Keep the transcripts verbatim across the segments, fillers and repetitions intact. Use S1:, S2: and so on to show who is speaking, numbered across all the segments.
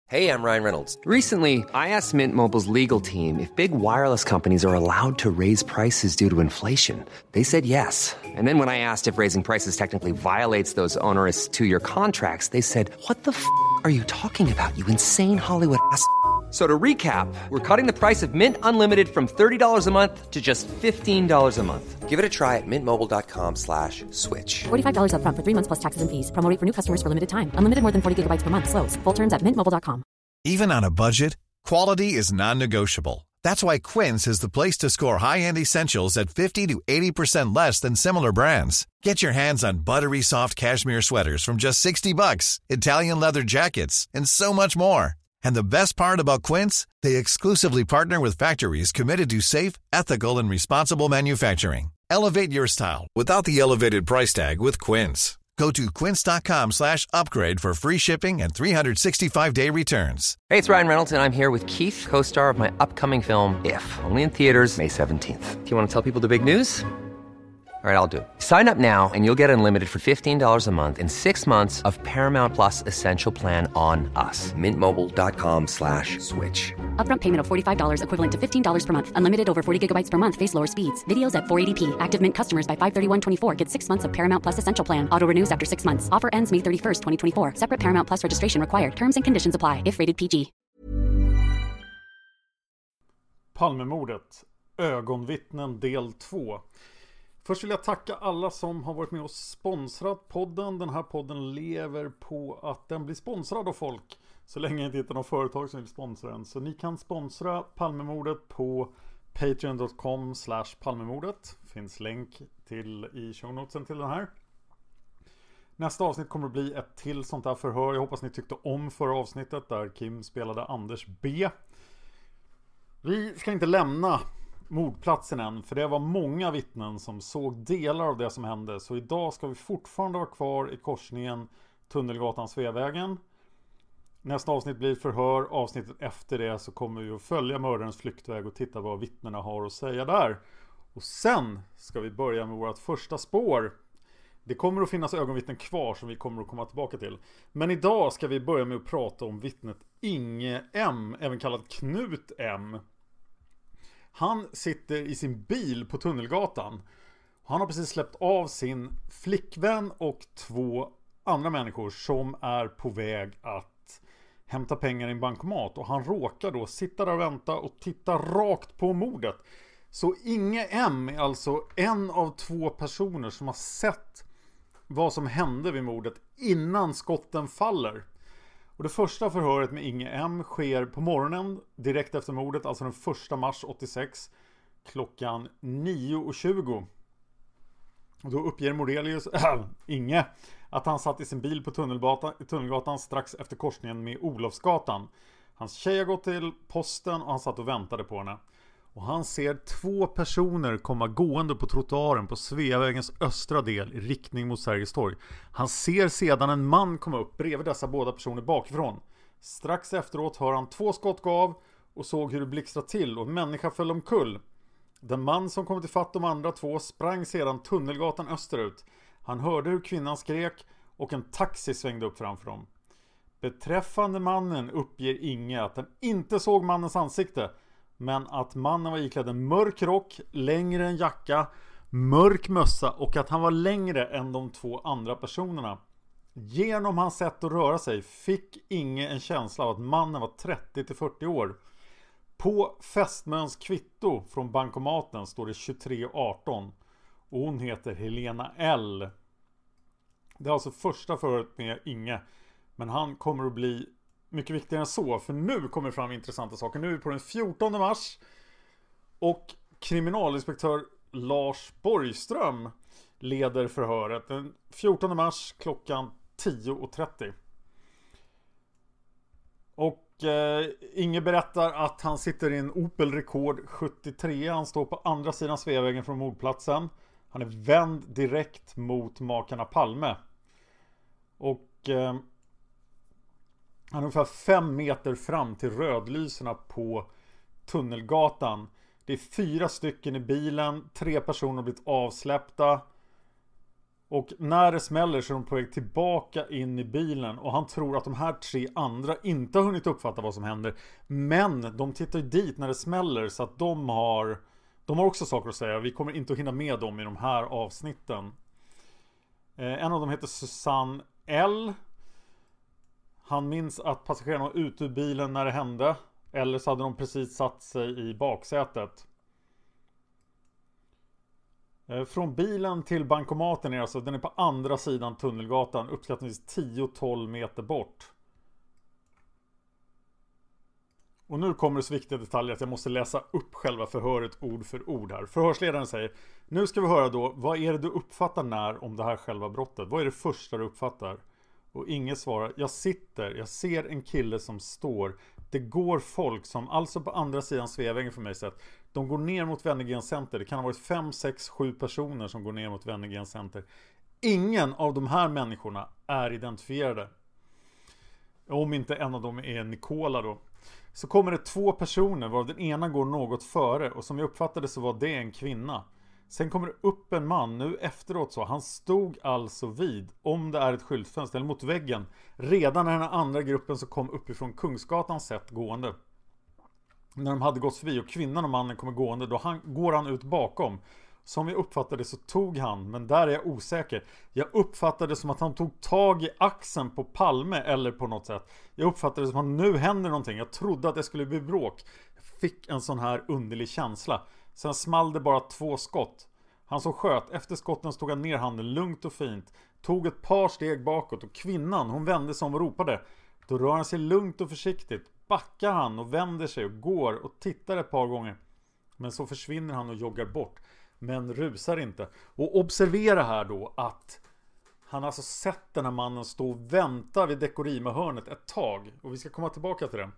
S1: Hey, I'm Ryan Reynolds.
S2: Recently, I asked Mint Mobile's legal team if big wireless companies are allowed to raise prices due to inflation. They said yes. And then when I asked if raising prices technically violates those onerous two-year contracts, they said, "What the f*** are you talking about, you insane Hollywood ass?" So to recap, we're cutting the price of Mint Unlimited from thirty dollars a month to just fifteen dollars a month.
S1: Give it a try at mintmobile.com slash switch.
S3: forty-five dollars up front for three months plus taxes and fees. Promo rate for new customers for limited time. Unlimited more than forty gigabytes per month slows. Full terms at mint mobile dot com.
S4: Even on a budget, quality is non-negotiable. That's why Quince is the place to score high-end essentials at fifty to eighty percent less than similar brands. Get your hands on buttery soft cashmere sweaters from just sixty bucks, Italian leather jackets, and so much more. And the best part about Quince, they exclusively partner with factories committed to safe, ethical, and responsible manufacturing. Elevate your style without the elevated price tag with Quince. Go to quince.com slash upgrade for free shipping and three sixty-five day returns.
S2: Hey, it's Ryan Reynolds, and I'm here with Keith, co-star of my upcoming film, If, only in theaters May seventeenth. Do you want to tell people the big news? All right, I'll do it. Sign up now and you'll get unlimited for fifteen dollars a month and six months of Paramount Plus Essential Plan on us.
S1: Mintmobile.com slash switch.
S3: Upfront payment of forty-five dollars equivalent to fifteen dollars per month. Unlimited over forty gigabytes per month. Face lower speeds. Videos at four eighty p. Active Mint customers by five thirty-one twenty-four get six months of Paramount Plus Essential Plan. Auto renews after six months. Offer ends May thirty-first, twenty twenty-four. Separate Paramount Plus registration required. Terms and conditions apply if rated P G.
S5: Palmemordet. Ögonvittnen del två. Först vill jag tacka alla som har varit med och sponsrat podden. Den här podden lever på att den blir sponsrad av folk. Så länge det inte är någon företag som vill sponsra den. Så ni kan sponsra Palmemordet på patreon.com slash palmemordet. Finns länk till i show notesen till den här. Nästa avsnitt kommer att bli ett till sånt här förhör. Jag hoppas ni tyckte om förra avsnittet där Kim spelade Anders B. Vi ska inte lämna mordplatsen än, för det var många vittnen som såg delar av det som hände. Så idag ska vi fortfarande vara kvar i korsningen Tunnelgatan Sveavägen. Nästa avsnitt blir förhör. Avsnittet efter det så kommer vi att följa mördarens flyktväg och titta vad vittnena har att säga där. Och sen ska vi börja med vårt första spår. Det kommer att finnas ögonvittnen kvar som vi kommer att komma tillbaka till. Men idag ska vi börja med att prata om vittnet Inge M, även kallad Knut M. Han sitter i sin bil på Tunnelgatan. Han har precis släppt av sin flickvän och två andra människor som är på väg att hämta pengar i en bankomat. Och han råkar då sitta där och vänta och titta rakt på mordet. Så Inge M är alltså en av två personer som har sett vad som hände vid mordet innan skotten faller. Och det första förhöret med Inge M sker på morgonen direkt efter mordet, alltså den första mars åttiosex, klockan nio och tjugo. Och då uppger Morelius, äh, Inge, att han satt i sin bil på Tunnelgatan, Tunnelgatan strax efter korsningen med Olofsgatan. Hans tjej har gått till posten och han satt och väntade på henne. Och han ser två personer komma gående på trottoaren på Sveavägens östra del i riktning mot Sergels torg. Han ser sedan en man komma upp bredvid dessa båda personer bakifrån. Strax efteråt hör han två skott gå av och såg hur det blixtrade till och en människa föll omkull. Den man som kom till fatt de andra två sprang sedan Tunnelgatan österut. Han hörde hur kvinnan skrek och en taxi svängde upp framför dem. Beträffande mannen uppger Inge att han inte såg mannens ansikte, men att mannen var iklädd en mörk rock, längre än jacka, mörk mössa och att han var längre än de två andra personerna. Genom hans sätt att röra sig fick Inge en känsla av att mannen var trettio till fyrtio år. På fästmöns kvitto från bankomaten står det tjugotre arton och hon heter Helena L. Det är alltså första förhöret med Inge, men han kommer att bli mycket viktigare än så, för nu kommer det fram intressanta saker. Nu är vi på den fjortonde mars och kriminalinspektör Lars Borgström leder förhöret den fjortonde mars klockan tio och trettio. Och eh, Inge berättar att han sitter i en Opel Rekord sjuttiotre. Han står på andra sidan Sveavägen från mordplatsen. Han är vänd direkt mot makarna Palme. Och eh, han är ungefär fem meter fram till rödlyserna på Tunnelgatan. Det är fyra stycken i bilen. Tre personer har blivit avsläppta. Och när det smäller så är de på väg tillbaka in i bilen. Och han tror att de här tre andra inte har hunnit uppfatta vad som händer. Men de tittar ju dit när det smäller, så att de har, de har också saker att säga. Vi kommer inte att hinna med dem i de här avsnitten. eh, En av dem heter Susanne L. Han minns att passagerarna var ute ur bilen när det hände. Eller så hade de precis satt sig i baksätet. Från bilen till bankomaten är alltså, den är på andra sidan Tunnelgatan, uppskattningsvis tio till tolv meter bort. Och nu kommer det så viktiga detaljer att jag måste läsa upp själva förhöret ord för ord här. Förhörsledaren säger: nu ska vi höra då, vad är det du uppfattar när om det här själva brottet? Vad är det första du uppfattar? Och inget svarar. Jag sitter, jag ser en kille som står. Det går folk som, alltså på andra sidan Sveavägen för mig sett. De går ner mot Wennergren Center. Det kan ha varit fem, sex, sju personer som går ner mot Wennergren Center. Ingen av de här människorna är identifierade. Om inte en av dem är Nicola då. Så kommer det två personer, varav den ena går något före. Och som jag uppfattade så var det en kvinna. Sen kommer det upp en man nu efteråt så. Han stod alltså vid, om det är ett skyltfönster eller mot väggen, redan när den andra gruppen som kom uppifrån Kungsgatan sett gående. När de hade gått förbi och kvinnan och mannen kommer gående, då han, går han ut bakom. Som jag uppfattade så tog han, men där är jag osäker. Jag uppfattade som att han tog tag i axeln på Palme eller på något sätt. Jag uppfattade som att nu händer någonting. Jag trodde att det skulle bli bråk. Jag fick en sån här underlig känsla. Sen small det bara två skott. Han som sköt, efter skotten stod han ner handen lugnt och fint. Tog ett par steg bakåt och kvinnan, hon vände sig om och ropade. Då rör han sig lugnt och försiktigt. Backar han och vänder sig och går och tittar ett par gånger. Men så försvinner han och joggar bort. Men rusar inte. Och observera här då att han alltså sett den här mannen stå och vänta vid Dekorima-hörnet ett tag. Och vi ska komma tillbaka till det.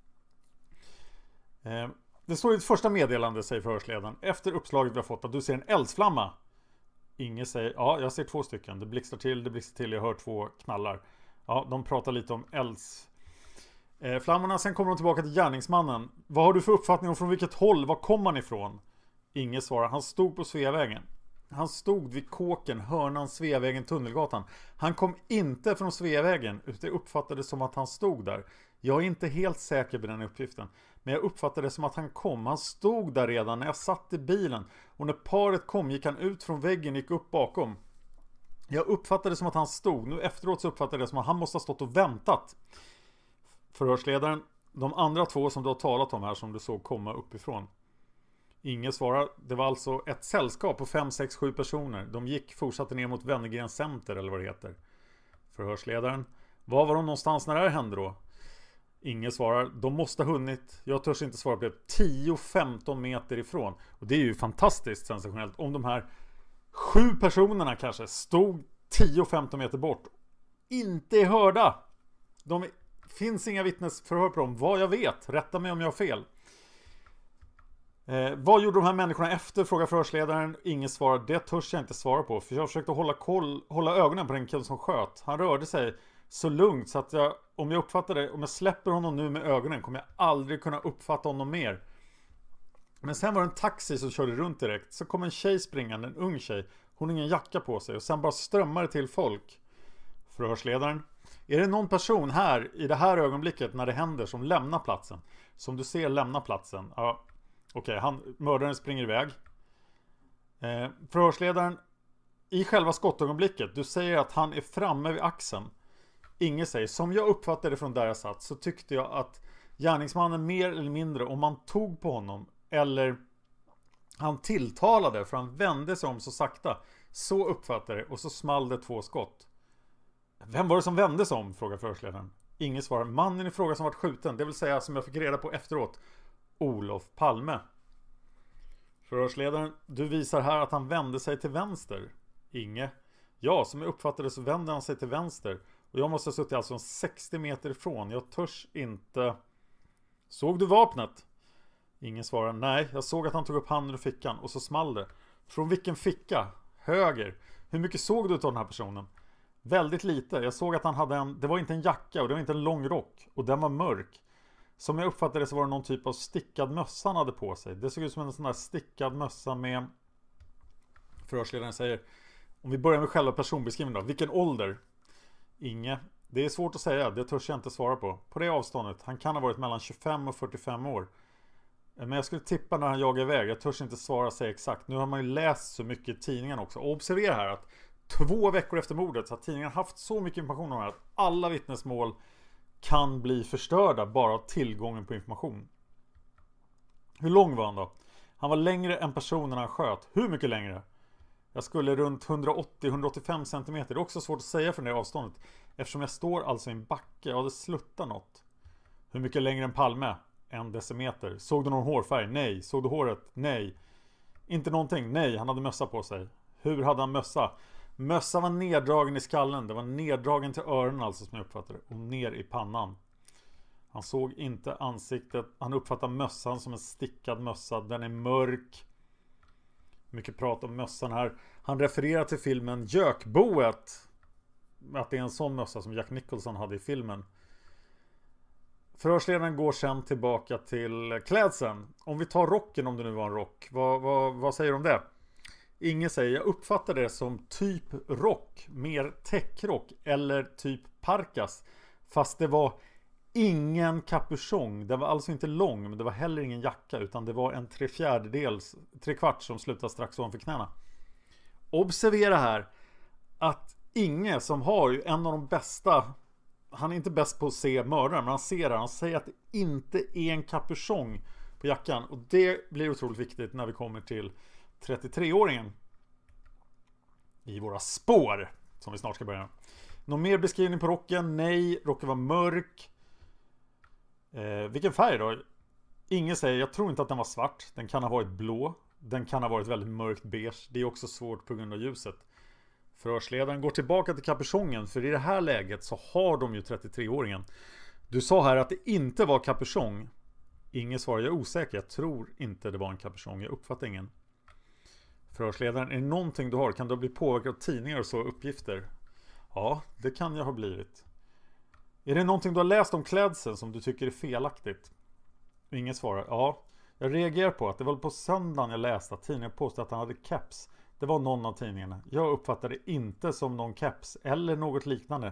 S5: Eh, det står i ett första meddelande, säger förhörsledaren. Efter uppslaget vi har fått att du ser en eldsflamma. Ingen säger, ja jag ser två stycken. Det blixtrar till, det blixtrar till, jag hör två knallar. Ja, de pratar lite om elds... Eh, flammorna, sen kommer de tillbaka till gärningsmannen. Vad har du för uppfattning om från vilket håll? Var kom han ifrån? Ingen svarar. Han stod på Sveavägen. Han stod vid kåken, hörnan Sveavägen, Tunnelgatan. Han kom inte från Sveavägen, utan det uppfattades som att han stod där. Jag är inte helt säker på den uppgiften. Men jag uppfattade det som att han kom. Han stod där redan när jag satt i bilen. Och när paret kom gick han ut från väggen och gick upp bakom. Jag uppfattade det som att han stod. Nu efteråt så uppfattade jag det som att han måste ha stått och väntat. Förhörsledaren, de andra två som du har talat om här som du såg komma uppifrån. Ingen svarar. Det var alltså ett sällskap på fem, sex, sju personer. De gick, fortsatte ner mot Wennergren Center eller vad det heter. Förhörsledaren. Var var de någonstans när det här hände då? Ingen svarar. De måste ha hunnit. Jag törs inte svara på det. tio till femton meter ifrån. Och det är ju fantastiskt sensationellt. Om de här sju personerna kanske stod tio till femton meter bort. Inte är hörda. De är, finns inga vittnesförhör på dem. Vad jag vet. Rätta mig om jag har fel. Eh, vad gjorde de här människorna efter? Frågar förhörsledaren. Ingen svarar. Det törs jag inte svara på. För jag försökte hålla, koll, hålla ögonen på den killen som sköt. Han rörde sig så lugnt så att jag, om jag uppfattar det, om jag släpper honom nu med ögonen kommer jag aldrig kunna uppfatta honom mer. Men sen var det en taxi som körde runt direkt. Så kom en tjej springande, en ung tjej. Hon har ingen jacka på sig och sen bara strömmar det till folk. Förhörsledaren. Är det någon person här i det här ögonblicket när det händer som lämnar platsen? Som du ser lämna platsen? Ja. Okej, okay, han, mördaren springer iväg. Eh, förhörsledaren. I själva skottögonblicket. Du säger att han är framme vid axeln. Ingen säger. Som jag uppfattade från där jag satt så tyckte jag att gärningsmannen mer eller mindre, om man tog på honom eller han tilltalade för han vände sig om så sakta. Så uppfattade det och så small det två skott. Vem var det som vände sig om? Frågar förhörsledaren. Ingen svarar. Mannen i fråga som varit skjuten, det vill säga som jag fick reda på efteråt, Olof Palme. Förhörsledaren. Du visar här att han vände sig till vänster. Inge. Ja, som jag uppfattade så vände han sig till vänster. Och jag måste ha suttit alltså sextio meter ifrån. Jag törs inte. Såg du vapnet? Ingen svarar. Nej, jag såg att han tog upp handen ur fickan. Och så small det. Från vilken ficka? Höger. Hur mycket såg du av den här personen? Väldigt lite. Jag såg att han hade en. Det var inte en jacka och det var inte en lång rock. Och den var mörk. Som jag uppfattade så var det någon typ av stickad mössa han hade på sig. Det såg ut som en sån där stickad mössa med. Förhörsledaren säger. Om vi börjar med själva personbeskrivningen då. Vilken ålder? Inge. Det är svårt att säga, det törs jag inte svara på. På det avståndet, han kan ha varit mellan tjugofem och fyrtiofem år. Men jag skulle tippa när han jagar iväg. Jag törs inte svara sig exakt. Nu har man ju läst så mycket i tidningen också. Och observera här att två veckor efter mordet så har tidningen haft så mycket information om det här att alla vittnesmål kan bli förstörda bara av tillgången på information. Hur lång var han då? Han var längre än personen han sköt. Hur mycket längre? Jag skulle runt hundraåttio till hundraåttiofem centimeter. Det är också svårt att säga från det avståndet. Eftersom jag står alltså i en backe. Ja, det sluttar något. Hur mycket längre än Palme? En decimeter. Såg du någon hårfärg? Nej. Såg du håret? Nej. Inte någonting? Nej, han hade mössa på sig. Hur hade han mössa? Mössa var neddragen i skallen. Det var neddragen till öronen alltså som jag uppfattade. Och ner i pannan. Han såg inte ansiktet. Han uppfattade mössan som en stickad mössa. Den är mörk. Mycket prat om mössan här. Han refererar till filmen Gökboet. Att det är en sån mössa som Jack Nicholson hade i filmen. Förhörsledaren går sen tillbaka till klädseln. Om vi tar rocken, om det nu var en rock. Vad, vad, vad säger du om det? Ingen säger, jag uppfattar det som typ rock. Mer täckrock. Eller typ parkas. Fast det var ingen kapuschong. Det var alltså inte lång, men det var heller ingen jacka. Utan det var en tre fjärdedels, tre kvart som slutade strax ovanför knäna. Observera här att Inge som har ju en av de bästa, han är inte bäst på att se mördaren, men han ser det. Han säger att det inte är en kapuschong på jackan. Och det blir otroligt viktigt när vi kommer till trettiotre-åringen i våra spår, som vi snart ska börja. Någon mer beskrivning på rocken? Nej, rocken var mörk. Eh, vilken färg då? Ingen säger, jag tror inte att den var svart. Den kan ha varit blå. Den kan ha varit väldigt mörkt beige. Det är också svårt på grund av ljuset. Förhörsledaren går tillbaka till kapuschongen. För i det här läget så har de ju trettiotre-åringen. Du sa här att det inte var kapuschong. Ingen svarar, jag är osäker. Jag tror inte det var en kapuschong. Jag uppfattar ingen. Förhörsledaren, är det någonting du har? Kan du bli påverkad av tidningar och så uppgifter? Ja, det kan jag ha blivit. Är det någonting du har läst om klädseln som du tycker är felaktigt? Ingen svarar. Ja, jag reagerar på att det var på söndagen jag läste att tidningen påstod att han hade keps. Det var någon av tidningarna. Jag uppfattade det inte som någon keps eller något liknande.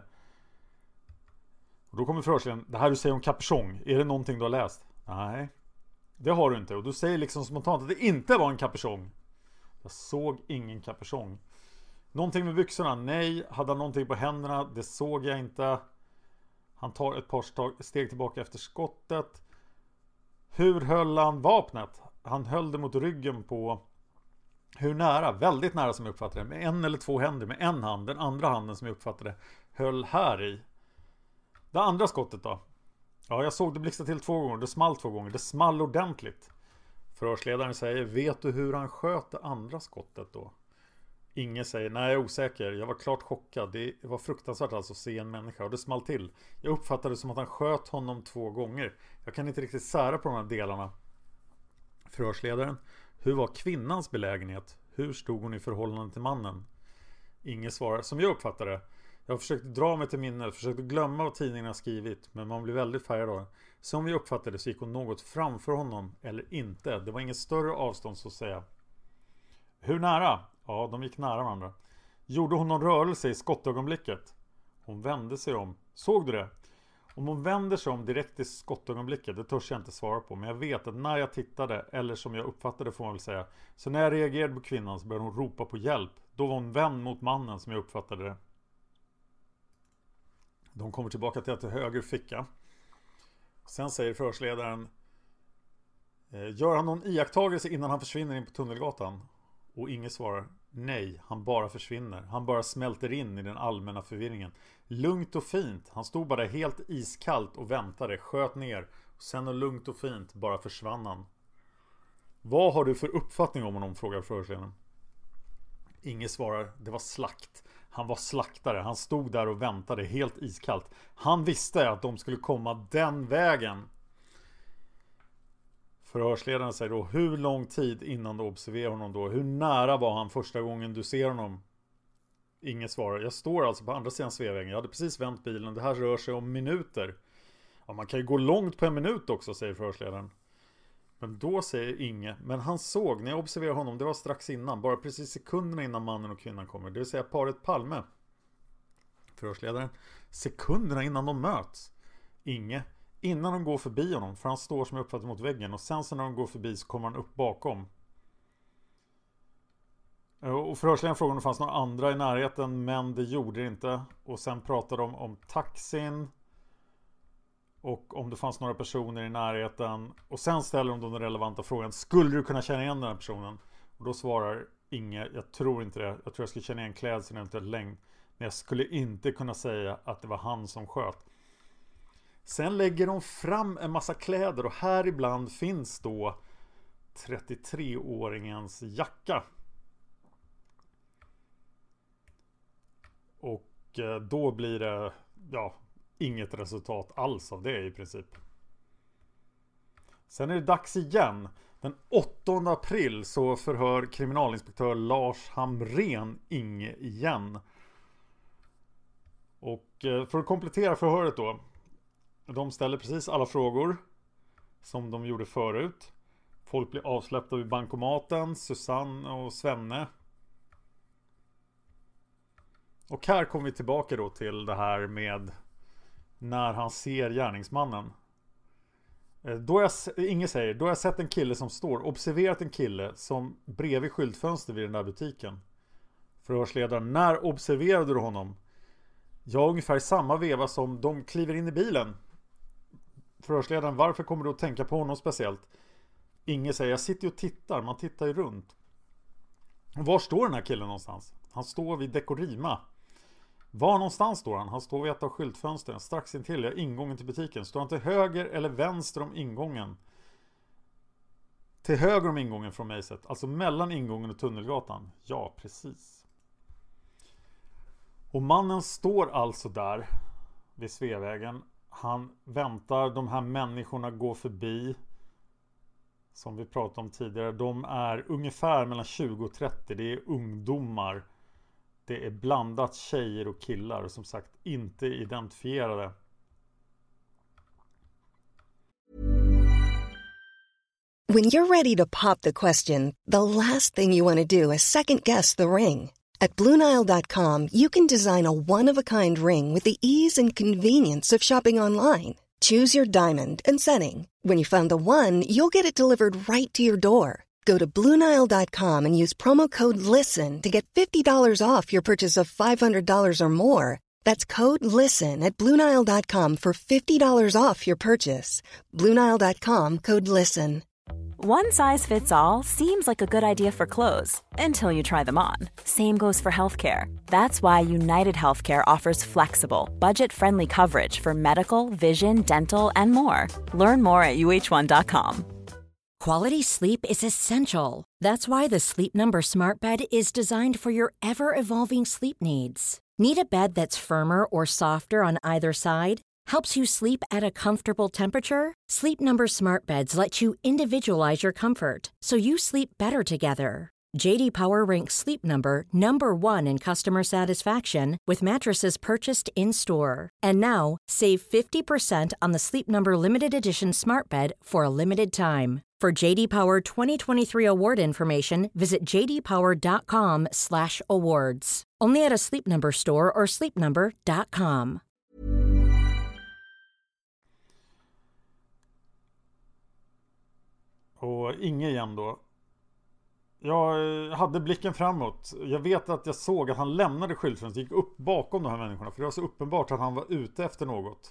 S5: Och då kommer förhörsledaren, det här du säger om kapuschong, är det någonting du har läst? Nej, det har du inte. Och du säger liksom spontant att det inte var en kapuschong. Jag såg ingen kapuschong. Någonting med byxorna? Nej. Hade han någonting på händerna? Det såg jag inte. Han tar ett par steg tillbaka efter skottet. Hur höll han vapnet? Han höll det mot ryggen på... Hur nära? Väldigt nära som jag uppfattade det. Med en eller två händer. Med en hand. Den andra handen som jag uppfattade höll här i. Det andra skottet då? Ja, jag såg det blixtra till två gånger. Det small två gånger. Det small ordentligt. Förhörsledaren säger, vet du hur han sköt det andra skottet då? Ingen säger, nej jag är osäker. Jag var klart chockad. Det var fruktansvärt alltså att se en människa. Och det small till. Jag uppfattade det som att han sköt honom två gånger. Jag kan inte riktigt sära på de här delarna. Förhörsledaren, hur var kvinnans belägenhet? Hur stod hon i förhållande till mannen? Ingen svarar. Som jag uppfattade det. Jag har försökt dra mig till minnet. Försökt glömma vad tidningen har skrivit. Men man blir väldigt färgad av det. Som vi uppfattade det så gick hon något framför honom. Eller inte. Det var inget större avstånd så att säga. Hur nära? Ja, de gick nära varandra. Gjorde hon någon rörelse i skottögonblicket? Hon vände sig om. Såg du det? Om hon vänder sig om direkt i skottögonblicket, det törs jag inte svara på. Men jag vet att när jag tittade, eller som jag uppfattade får man väl säga. Så när jag reagerade på kvinnan så började hon ropa på hjälp. Då var hon vänd mot mannen som jag uppfattade det. De kommer tillbaka till att det är höger ficka. Sen säger förhörsledaren, gör han någon iakttagelse innan han försvinner in på Tunnelgatan? Och ingen svarar, nej, han bara försvinner. Han bara smälter in i den allmänna förvirringen. Lugnt och fint, han stod bara helt iskallt och väntade, sköt ner. Och sen och lugnt och fint bara försvann han. Vad har du för uppfattning om honom, frågar förhörsledaren. Ingen svarar, det var slakt. Han var slaktare, han stod där och väntade helt iskallt. Han visste att de skulle komma den vägen. Förhörsledaren säger då, hur lång tid innan du observerar honom då? Hur nära var han första gången du ser honom? Ingen svarar. Jag står alltså på andra sidan Sveavägen. Jag hade precis vänt bilen. Det här rör sig om minuter. Ja, man kan ju gå långt på en minut också, säger förhörsledaren. Men då säger Inge, men han såg, när jag observerade honom, det var strax innan, bara precis sekunderna innan mannen och kvinnan kommer. Det vill säga paret Palme. Förhörsledaren, sekunderna innan de möts. Inge, innan de går förbi honom, för han står som jag uppfattar mot väggen. Och sen så när de går förbi så kommer han upp bakom. Och förhörsledaren frågade om det fanns några andra i närheten, men det gjorde det inte. Och sen pratade de om taxin. Och om det fanns några personer i närheten. Och sen ställer de den relevanta frågan, skulle du kunna känna igen den här personen? Och då svarar Inge, jag tror inte det. Jag tror jag skulle känna igen klädseln, eventuellt längd. Men jag skulle inte kunna säga att det var han som sköt. Sen lägger de fram en massa kläder. Och här ibland finns då trettiotre-åringens jacka. Och då blir det, ja, inget resultat alls av det i princip. Sen är det dags igen. Den åttonde april så förhör kriminalinspektör Lars Hamrén Inge igen. Och för att komplettera förhöret då. De ställer precis alla frågor som de gjorde förut. Folk blir avsläppta vid bankomaten. Susanne och Svenne. Och här kommer vi tillbaka då till det här med när han ser gärningsmannen. Då jag, Inge säger, då har jag sett en kille som står, observerat en kille som bredvid skyltfönster vid den där butiken. Förhörsledaren, när observerade du honom? Ja, ungefär i samma veva som de kliver in i bilen. Förhörsledaren, varför kommer du att tänka på honom speciellt? Inge säger, jag sitter och tittar, man tittar ju runt. Var står den här killen någonstans? Han står vid Dekorima. Var någonstans står han? Han står vid ett av skyltfönstren strax intill ja, ingången till butiken. Står han till höger eller vänster om ingången? Till höger om ingången från mig sett. Alltså mellan ingången och Tunnelgatan. Ja, precis. Och mannen står alltså där vid Sveavägen. Han väntar, de här människorna går förbi. Som vi pratade om tidigare. De är ungefär mellan tjugo och trettio. Det är ungdomar. Det är blandat tjejer och killar. Och som sagt inte identifierade.
S6: When you're ready to pop the question, the last thing you want to do is second guess the ring. At Blue Nile dot com you can design a one-of-a-kind ring with the ease and convenience of shopping online. Choose your diamond and setting. When you find the one, you'll get it delivered right to your door. Go to Blue Nile dot com and use promo code LISTEN to get fifty dollars off your purchase of five hundred dollars or more. That's code LISTEN at Blue Nile dot com for fifty dollars off your purchase. Blue Nile dot com, code LISTEN.
S7: One size fits all seems like a good idea for clothes until you try them on. Same goes for healthcare. That's why United Healthcare offers flexible, budget-friendly coverage for medical, vision, dental, and more. Learn more at U H one dot com.
S8: Quality sleep is essential. That's why the Sleep Number Smart Bed is designed for your ever-evolving sleep needs. Need a bed that's firmer or softer on either side? Helps you sleep at a comfortable temperature? Sleep Number Smart Beds let you individualize your comfort so you sleep better together. J D Power ranks Sleep Number number one in customer satisfaction with mattresses purchased in-store. And now, save fifty percent on the Sleep Number Limited Edition Smart Bed for a limited time. For J D Power twenty twenty-three award information, visit j d power dot com slash awards. Only at a Sleep Number store or sleep number dot com.
S5: Och Inge igen då. Jag hade blicken framåt. Jag vet att jag såg att han lämnade skyltfönstret, gick upp bakom de här människorna. För det var så uppenbart att han var ute efter något.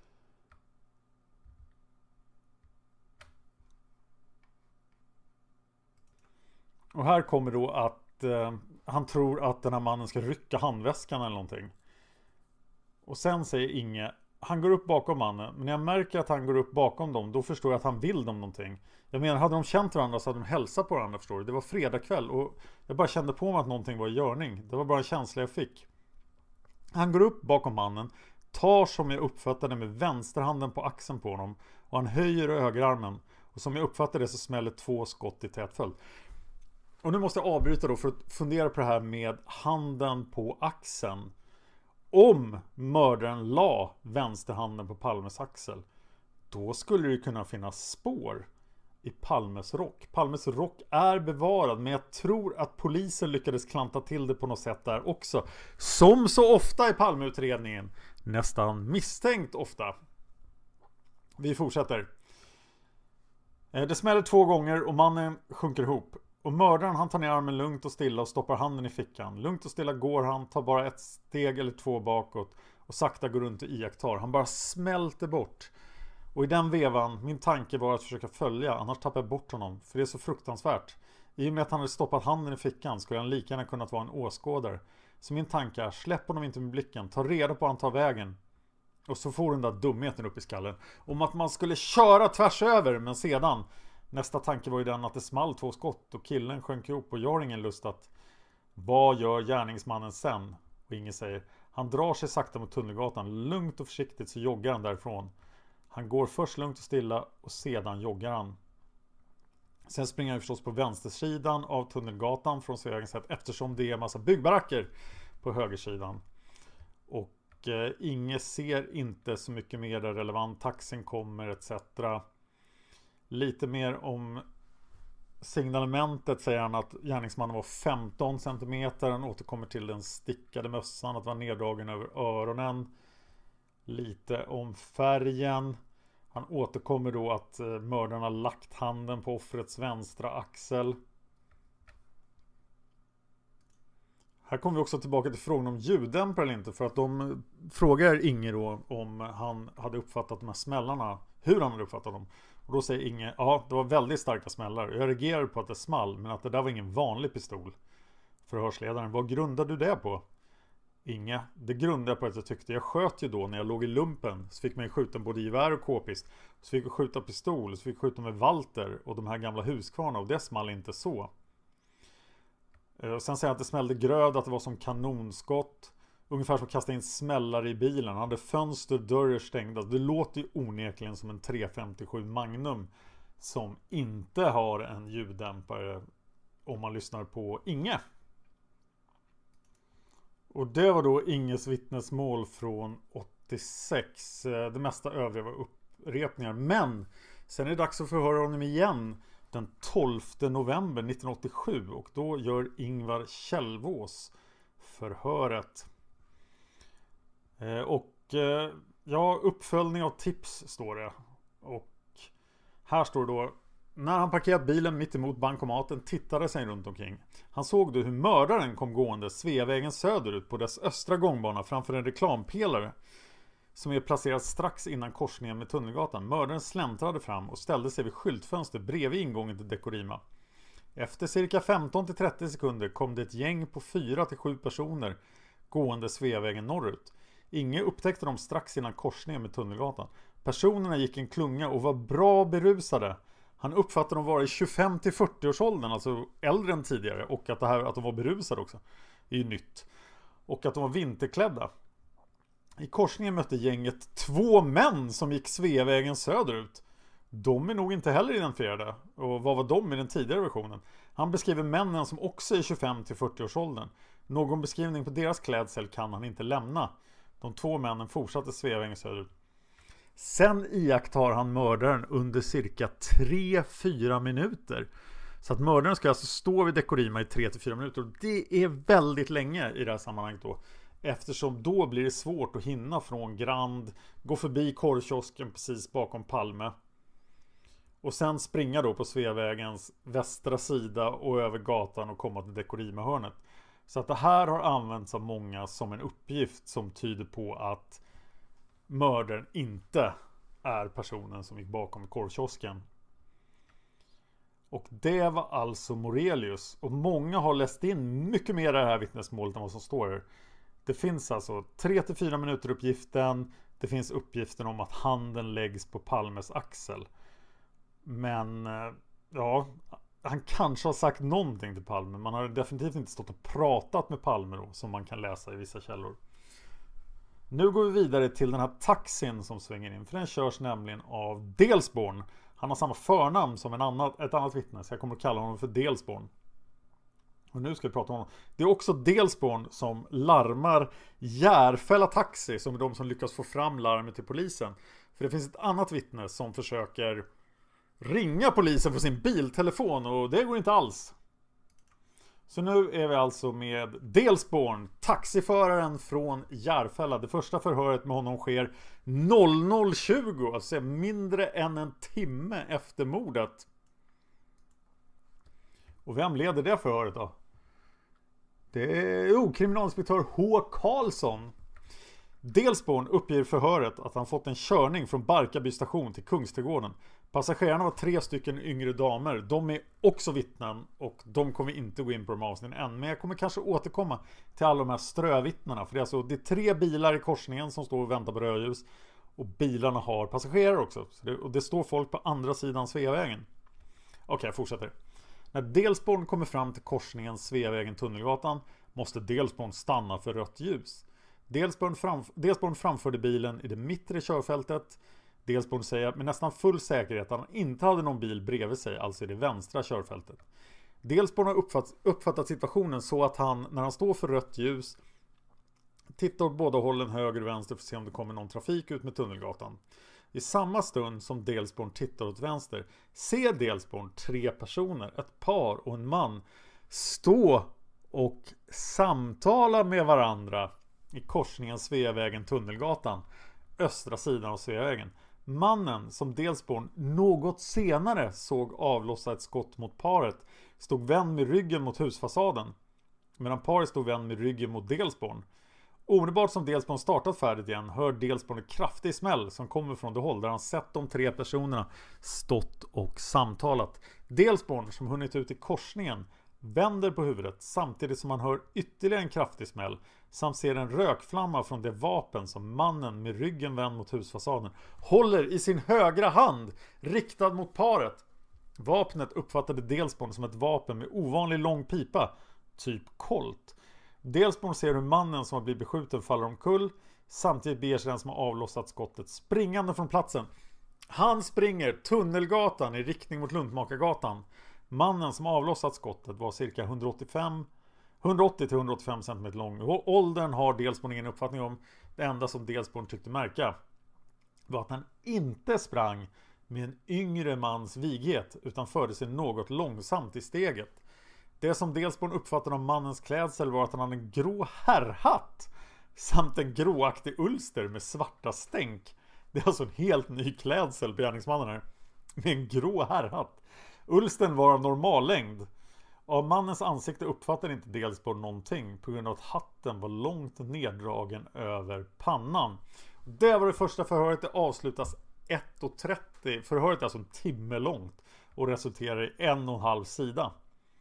S5: Och här kommer då att eh, han tror att den här mannen ska rycka handväskan eller någonting. Och sen säger Inge, han går upp bakom mannen. Men när jag märker att han går upp bakom dem, då förstår jag att han vill dem någonting. Jag menar, hade de känt varandra så hade de hälsat på varandra, förstår du. Det var fredag kväll och jag bara kände på mig att någonting var i görning. Det var bara en känsla jag fick. Han går upp bakom mannen, tar som jag uppfattade med vänsterhanden på axeln på honom. Och han höjer högerarmen. Och som jag uppfattade det så smäller två skott i tät följd. Och nu måste jag avbryta då för att fundera på det här med handen på axeln. Om mördaren la vänsterhanden på Palmes axel, då skulle det kunna finnas spår. i Palmes rock. Palmes rock är bevarad, men jag tror att polisen lyckades klanta till det på något sätt där också. Som så ofta i Palmeutredningen. Nästan misstänkt ofta. Vi fortsätter. Det smäller två gånger och mannen sjunker ihop. Och mördaren han tar ner armen lugnt och stilla och stoppar handen i fickan. Lugnt och stilla går han, tar bara ett steg eller två bakåt och sakta går runt och iakttar. Han bara smälter bort. Och i den vevan, min tanke var att försöka följa, annars tappar jag bort honom. För det är så fruktansvärt. I och med att han hade stoppat handen i fickan skulle han lika gärna kunnat vara en åskådare. Så min tanke är, släpp honom inte med blicken, ta reda på han tar vägen. Och så får den där dumheten upp i skallen. Om att man skulle köra tvärs över, men sedan... Nästa tanke var ju den att det small två skott och killen sjönk ihop och jag har ingen lust att... Vad gör gärningsmannen sen? Och ingen säger. Han drar sig sakta mot Tunnelgatan. Lugnt och försiktigt så joggar han därifrån. Han går först lugnt och stilla och sedan joggar han. Sen springer han förstås på vänstersidan av Tunnelgatan från Sveavägen sett eftersom det är en massa byggbaracker på högersidan. Och eh, Inge ser inte så mycket mer där relevant. Taxin kommer et cetera. Lite mer om signalementet säger han att gärningsmannen var femton centimeter. Han återkommer till den stickade mössan, att vara neddragen över öronen. Lite om färgen. Han återkommer då att mördaren har lagt handen på offrets vänstra axel. Här kommer vi också tillbaka till frågan om ljuddämpare eller inte. För att de frågar Inge då om han hade uppfattat de här smällarna. Hur han hade uppfattat dem. Och då säger Inge, ja det var väldigt starka smällar. Jag reagerade på att det small, men att det där var ingen vanlig pistol. Förhörsledaren, vad grundade du det på? Inge, det grundade jag på att jag tyckte jag sköt ju då när jag låg i lumpen. Så fick man ju skjuta både gevär och k-pist. Så fick jag skjuta pistol, så fick jag skjuta med Walter och de här gamla Husqvarna. Och det small inte så. Och sen säger han att det smällde gröd, att det var som kanonskott. Ungefär som att kasta in smällare i bilen. Han hade fönster, dörrar stängda. Det låter ju onekligen som en tre femtiosju Magnum. Som inte har en ljuddämpare. Om man lyssnar på Inge. Och det var då Inges vittnesmål från åttiosex. Det mesta övriga var upprepningar. Men sen är det dags att förhöra honom igen. Den tolfte november nittonhundraåttiosju. Och då gör Ingvar Kjellvås förhöret. Och ja, uppföljning av tips står det. Och här står det då: när han parkerat bilen mitt emot bankomaten tittade sig runt omkring. Han såg då hur mördaren kom gående Sveavägen söderut på dess östra gångbana framför en reklampelare som är placerad strax innan korsningen med Tunnelgatan. Mördaren släntrade fram och ställde sig vid skyltfönster bredvid ingången till Dekorima. Efter cirka femton till trettio sekunder kom det ett gäng på fyra till sju personer gående Sveavägen norrut. Inge upptäckte dem strax innan korsningen med Tunnelgatan. Personerna gick en klunga och var bra berusade. Han uppfattade dem vara i tjugofem till fyrtio års åldern, alltså äldre än tidigare. Och att, det här, att de var berusade också är ju nytt. Och att de var vinterklädda. I korsningen mötte gänget två män som gick Sveavägen söderut. De är nog inte heller identifierade. Och vad var de i den tidigare versionen? Han beskriver männen som också är tjugofem till fyrtio års åldern. Någon beskrivning på deras klädsel kan han inte lämna. De två männen fortsatte Sveavägen söderut. Sen iakttar han mördaren under cirka tre till fyra minuter. Så att mördaren ska alltså stå vid Dekorima i tre till fyra minuter. Och det är väldigt länge i det här sammanhanget då. Eftersom då blir det svårt att hinna från Grand, gå förbi korvkiosken precis bakom Palme. Och sen springa då på Sveavägens västra sida och över gatan och komma till Dekorima-hörnet. Så att det här har använts av många som en uppgift som tyder på att mördaren inte är personen som gick bakom korvkiosken. Och det var alltså Morelius. Och många har läst in mycket mer i det här vittnesmålet än vad som står här. Det finns alltså tre till fyra minuter uppgiften. Det finns uppgiften om att handen läggs på Palmes axel. Men ja, han kanske har sagt någonting till Palme. Man har definitivt inte stått och pratat med Palme då, som man kan läsa i vissa källor. Nu går vi vidare till den här taxin som svänger in. För den körs nämligen av Delsborn. Han har samma förnamn som en annan, ett annat vittne. Så jag kommer att kalla honom för Delsborn. Och nu ska vi prata om honom. Det är också Delsborn som larmar Järfälla Taxi. Som är de som lyckas få fram larmet till polisen. För det finns ett annat vittne som försöker ringa polisen på sin biltelefon, och det går inte alls. Så nu är vi alltså med Delsborn, taxiföraren från Järfälla. Det första förhöret med honom sker noll noll tjugo, alltså mindre än en timme efter mordet. Och vem leder det förhöret då? Det är oh, kriminalinspektör H. Karlsson. Delsborn uppger förhöret att han fått en körning från Barkarby station till Kungsträdgården. Passagerarna var tre stycken yngre damer. De är också vittnen, och de kommer inte gå in på de avsnitten än. Men jag kommer kanske återkomma till alla de här strövittnena. För det är, alltså, det är tre bilar i korsningen som står och väntar på rödljus. Och bilarna har passagerare också. Så det, och det står folk på andra sidan Sveavägen. Okej, jag fortsätter. När Delsborn kommer fram till korsningen Sveavägen-Tunnelgatan måste Delsborn stanna för rött ljus. Delsborn, framf- Delsborn framförde bilen i det mittre körfältet. Delsborn säger med nästan full säkerhet att han inte hade någon bil bredvid sig, alltså i det vänstra körfältet. Delsborn har uppfatt- uppfattat situationen så att han, när han står för rött ljus, tittar åt båda hållen höger och vänster för att se om det kommer någon trafik ut med Tunnelgatan. I samma stund som Delsborn tittar åt vänster ser Delsborn tre personer, ett par och en man, stå och samtala med varandra i korsningen Sveavägen-Tunnelgatan, östra sidan av Sveavägen. Mannen som Delsborn något senare såg avlossa ett skott mot paret stod vänd med ryggen mot husfasaden, medan paret stod vänd med ryggen mot Delsborn. Omedelbart som Delsborn startat färdigt igen hör Delsborn en kraftig smäll som kommer från det håll där han sett de tre personerna stått och samtalat. Delsborn, som hunnit ut i korsningen, vänder på huvudet samtidigt som han hör ytterligare en kraftig smäll samt ser en rökflamma från det vapen som mannen med ryggen vänd mot husfasaden håller i sin högra hand riktad mot paret. Vapnet uppfattade Delsborn som ett vapen med ovanlig lång pipa, typ Colt. Delsborn ser hur mannen som har blivit beskjuten faller omkull. Samtidigt beger sig den som har avlossat skottet springande från platsen. Han springer Tunnelgatan i riktning mot Luntmakargatan. Mannen som avlossat skottet var cirka hundraåttiofem, hundraåttio till hundraåttiofem centimeter lång. Åldern har Delsborn ingen uppfattning om. Det enda som Delsborn tyckte märka var att han inte sprang med en yngre mans vighet utan förde sig något långsamt i steget. Det som Delsborn uppfattade om mannens klädsel var att han hade en grå herrhatt samt en gråaktig ulster med svarta stänk. Det är alltså en helt ny klädsel på gärningsmannen här, med en grå herrhatt. Ulsten var av normal längd. Av mannens ansikte uppfattade inte Delsborn någonting på grund av att hatten var långt neddragen över pannan. Det var det första förhöret. Det avslutas ett och trettio. Förhöret är alltså en timme långt och resulterar i en och en halv sida.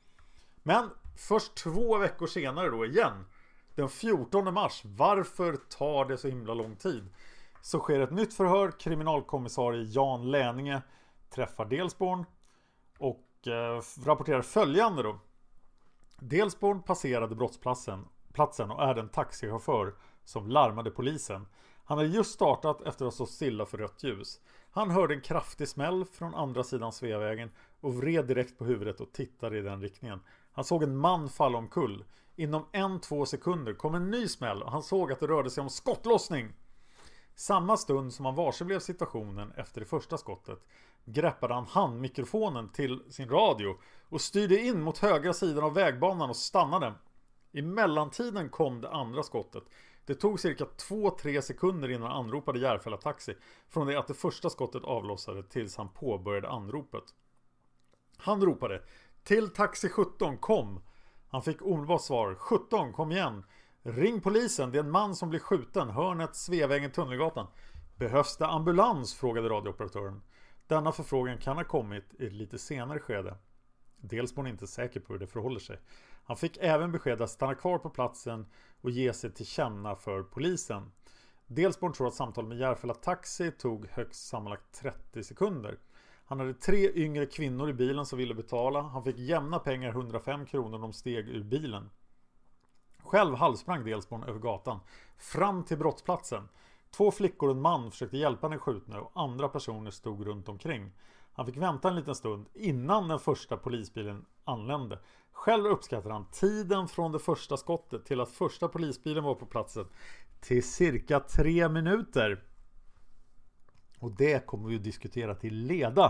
S5: Men först två veckor senare då igen, den fjortonde mars, varför tar det så himla lång tid? Så sker ett nytt förhör. Kriminalkommissarie Jan Läninge träffar Delsborn och eh, rapporterar följande då. Delsborn passerade brottsplatsen platsen och är den taxichaufför som larmade polisen. Han hade just startat efter att ha stått stilla för rött ljus. Han hörde en kraftig smäll från andra sidan Sveavägen och vred direkt på huvudet och tittade i den riktningen. Han såg en man falla omkull. Inom en, två sekunder kom en ny smäll och han såg att det rörde sig om skottlossning. Samma stund som han varseblev situationen efter det första skottet greppade han handmikrofonen till sin radio och styrde in mot högra sidan av vägbanan och stannade. I mellantiden kom det andra skottet. Det tog cirka två till tre sekunder innan han anropade Järfälla taxi från det att det första skottet avlossade tills han påbörjade anropet. Han ropade: "Till taxi sjutton, kom!" Han fick omedelbart svar: "sjutton, kom igen! Ring polisen, det är en man som blir skjuten, hörnet Sveavägen Tunnelgatan." "Behövs det ambulans?" frågade radiooperatören. Denna förfrågan kan ha kommit i ett lite senare skede. Delsborn är inte säker på hur det förhåller sig. Han fick även besked att stanna kvar på platsen och ge sig till känna för polisen. Delsborn tror att samtalet med Järfälla taxi tog högst sammanlagt trettio sekunder. Han hade tre yngre kvinnor i bilen som ville betala. Han fick jämna pengar, hundrafem kronor, när de steg ur bilen. Själv halvsprang Delsborn över gatan fram till brottsplatsen. Två flickor och en man försökte hjälpa den skjutne och andra personer stod runt omkring. Han fick vänta en liten stund innan den första polisbilen anlände. Själv uppskattar han tiden från det första skottet till att första polisbilen var på platsen till cirka tre minuter. Och det kommer vi att diskutera till leda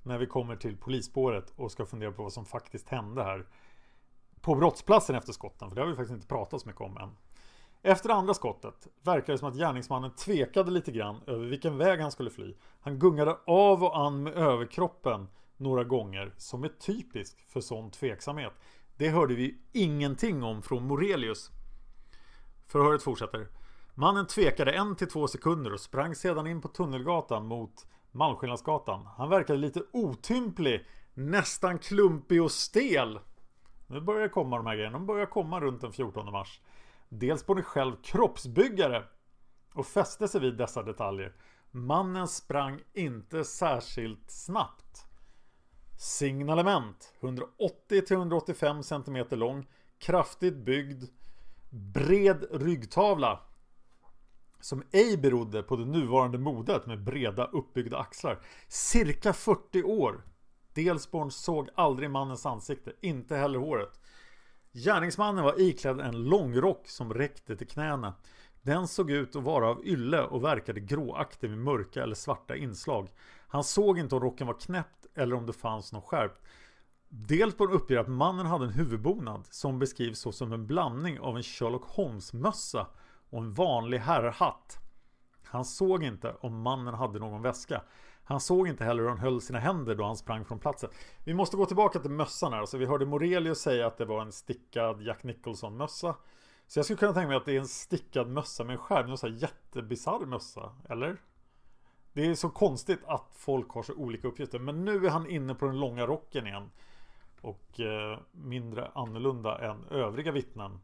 S5: när vi kommer till polisspåret och ska fundera på vad som faktiskt hände här på brottsplatsen efter skotten, för det har vi faktiskt inte pratat så mycket om än. Efter andra skottet verkar det som att gärningsmannen tvekade lite grann över vilken väg han skulle fly. Han gungade av och an med överkroppen några gånger, som är typiskt för sån tveksamhet. Det hörde vi ingenting om från Morelius. Förhöret fortsätter. Mannen tvekade en till två sekunder och sprang sedan in på Tunnelgatan mot Malmskillnadsgatan. Han verkade lite otymplig, nästan klumpig och stel. Nu börjar det komma de här grejerna. De börjar komma runt den fjortonde mars. Dels på en själv kroppsbyggare och fäste sig vid dessa detaljer. Mannen sprang inte särskilt snabbt. Signalement hundraåttio till hundraåttiofem centimeter lång, kraftigt byggd, bred ryggtavla som ej berodde på det nuvarande modet med breda uppbyggda axlar. Cirka fyrtio år. Delsborn såg aldrig mannens ansikte, inte heller håret. Gärningsmannen var iklädd en långrock som räckte till knäna. Den såg ut att vara av ylle och verkade gråaktig med mörka eller svarta inslag. Han såg inte om rocken var knäppt eller om det fanns något skärpt. Delsborn uppger att mannen hade en huvudbonad som beskrivs så som en blandning av en Sherlock Holmes-mössa och en vanlig herrhatt. Han såg inte om mannen hade någon väska. Han såg inte heller hur han höll sina händer då han sprang från platsen. Vi måste gå tillbaka till mössan här. Så vi hörde Morelius säga att det var en stickad Jack Nicholson-mössa. Så jag skulle kunna tänka mig att det är en stickad mössa med en skärm. En sån här jättebisarr mössa, eller? Det är så konstigt att folk har så olika uppgifter. Men nu är han inne på den långa rocken igen. Och eh, mindre annorlunda än övriga vittnen.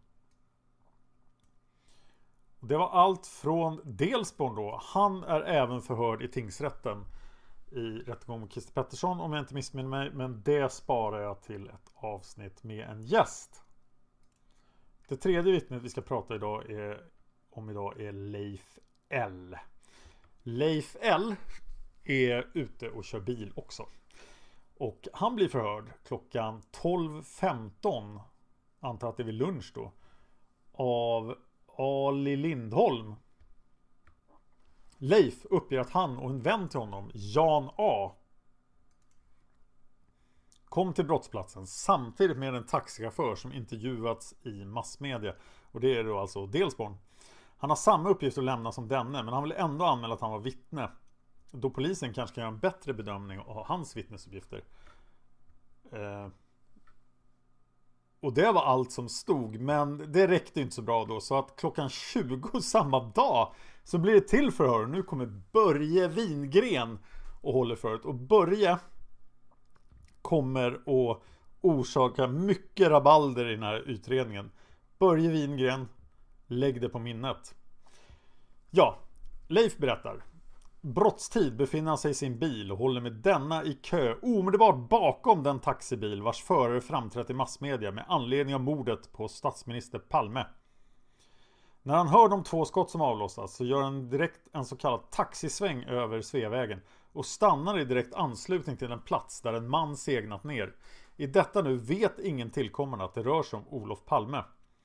S5: Det var allt från Delsborn då. Han är även förhörd i tingsrätten i rättegång mot Christer Pettersson, om jag inte missminner mig. Men det sparar jag till ett avsnitt med en gäst. Det tredje vittnet vi ska prata idag är, om idag är Leif L. Leif L är ute och kör bil också. Och han blir förhörd klockan tolv femton, antar att det är vid lunch då, av Ali Lindholm. Leif uppger att han och en vän till honom, Jan A, kom till brottsplatsen samtidigt med en taxichaufför som intervjuats i massmedia. Och det är då alltså Delsborn. Han har samma uppgift att lämna som denne, men han vill ändå anmäla att han var vittne, då polisen kanske kan göra en bättre bedömning av hans vittnesuppgifter. Eh. Och det var allt som stod, men det räckte inte så bra då. Så att klockan tjugo samma dag så blir det till förhör. Nu kommer Börje Wingren och håller förhöret. Och Börje kommer att orsaka mycket rabalder i den här utredningen. Börje Wingren, lägg det på minnet. Ja, Leif berättar. Brottstid befinner han sig i sin bil och håller med denna i kö omedelbart bakom den taxibil vars förare framträtt i massmedia med anledning av mordet på statsminister Palme. När han hör de två skott som avlossas så gör han direkt en så kallad taxisväng över Sveavägen och stannar i direkt anslutning till en plats där en man segnat ner. I detta nu vet ingen tillkommande att det rör sig om Olof Palme.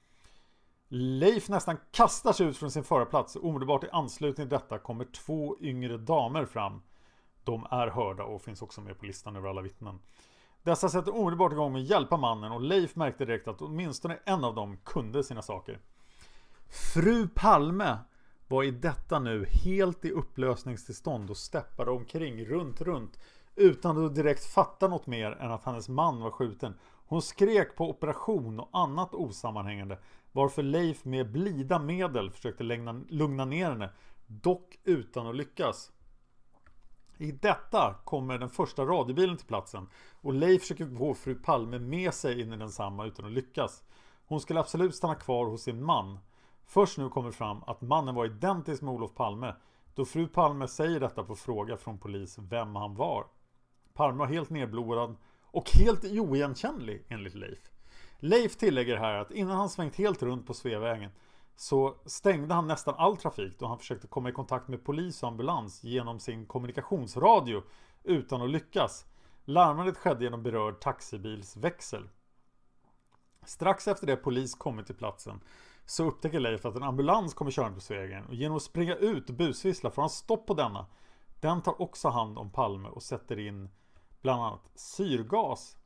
S5: Leif nästan kastar sig ut från sin förarplats och omedelbart i anslutning till detta kommer två yngre damer fram. De är hörda och finns också med på listan över alla vittnen. Dessa sätter omedelbart igång med att hjälpa mannen och Leif märkte direkt att åtminstone en av dem kunde sina saker. Fru Palme var i detta nu helt i upplösningstillstånd och steppade omkring runt runt utan att direkt fatta något mer än att hennes man var skjuten. Hon skrek på operation och annat osammanhängande, varför Leif med blida medel försökte lugna, lugna ner henne, dock utan att lyckas. I detta kommer den första radiobilen till platsen och Leif försöker få fru Palme med sig in i densamma utan att lyckas. Hon skulle absolut stanna kvar hos sin man. Först nu kommer fram att mannen var identisk med Olof Palme, då fru Palme säger detta på fråga från polis vem han var. Palme var helt nedblodad och helt oigenkännlig enligt Leif. Leif tillägger här att innan han svängt helt runt på Sveavägen så stängde han nästan all trafik då han försökte komma i kontakt med polis och ambulans genom sin kommunikationsradio utan att lyckas. Larmandet skedde genom berörd taxibilsväxel. Strax efter det polis kommit till platsen så upptäcker Leif att en ambulans kommer körande på Sveavägen och genom att springa ut och busvissla får han stopp på denna. Den tar också hand om Palme och sätter in bland annat syrgas.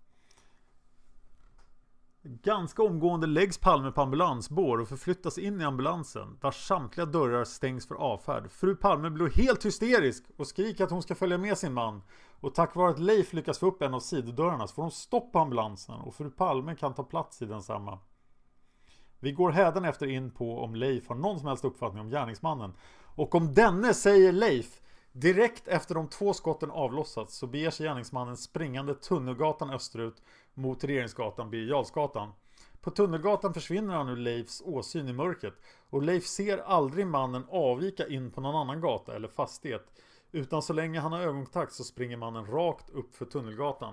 S5: Ganska omgående läggs Palme på ambulansbår och förflyttas in i ambulansen där samtliga dörrar stängs för avfärd. Fru Palme blir helt hysterisk och skriker att hon ska följa med sin man. Och tack vare att Leif lyckas få upp en av sidodörrarna så får de stopp på ambulansen och fru Palme kan ta plats i densamma. Vi går hädan efter in på om Leif har någon som helst uppfattning om gärningsmannen. Och om denne säger Leif, direkt efter de två skotten avlossats så beger sig gärningsmannen springande Tunnelgatan österut mot Regeringsgatan, Birger Jarlsgatan. På Tunnelgatan försvinner han ur Leifs åsyn i mörkret och Leif ser aldrig mannen avvika in på någon annan gata eller fastighet, utan så länge han har ögonkontakt så springer mannen rakt upp för Tunnelgatan.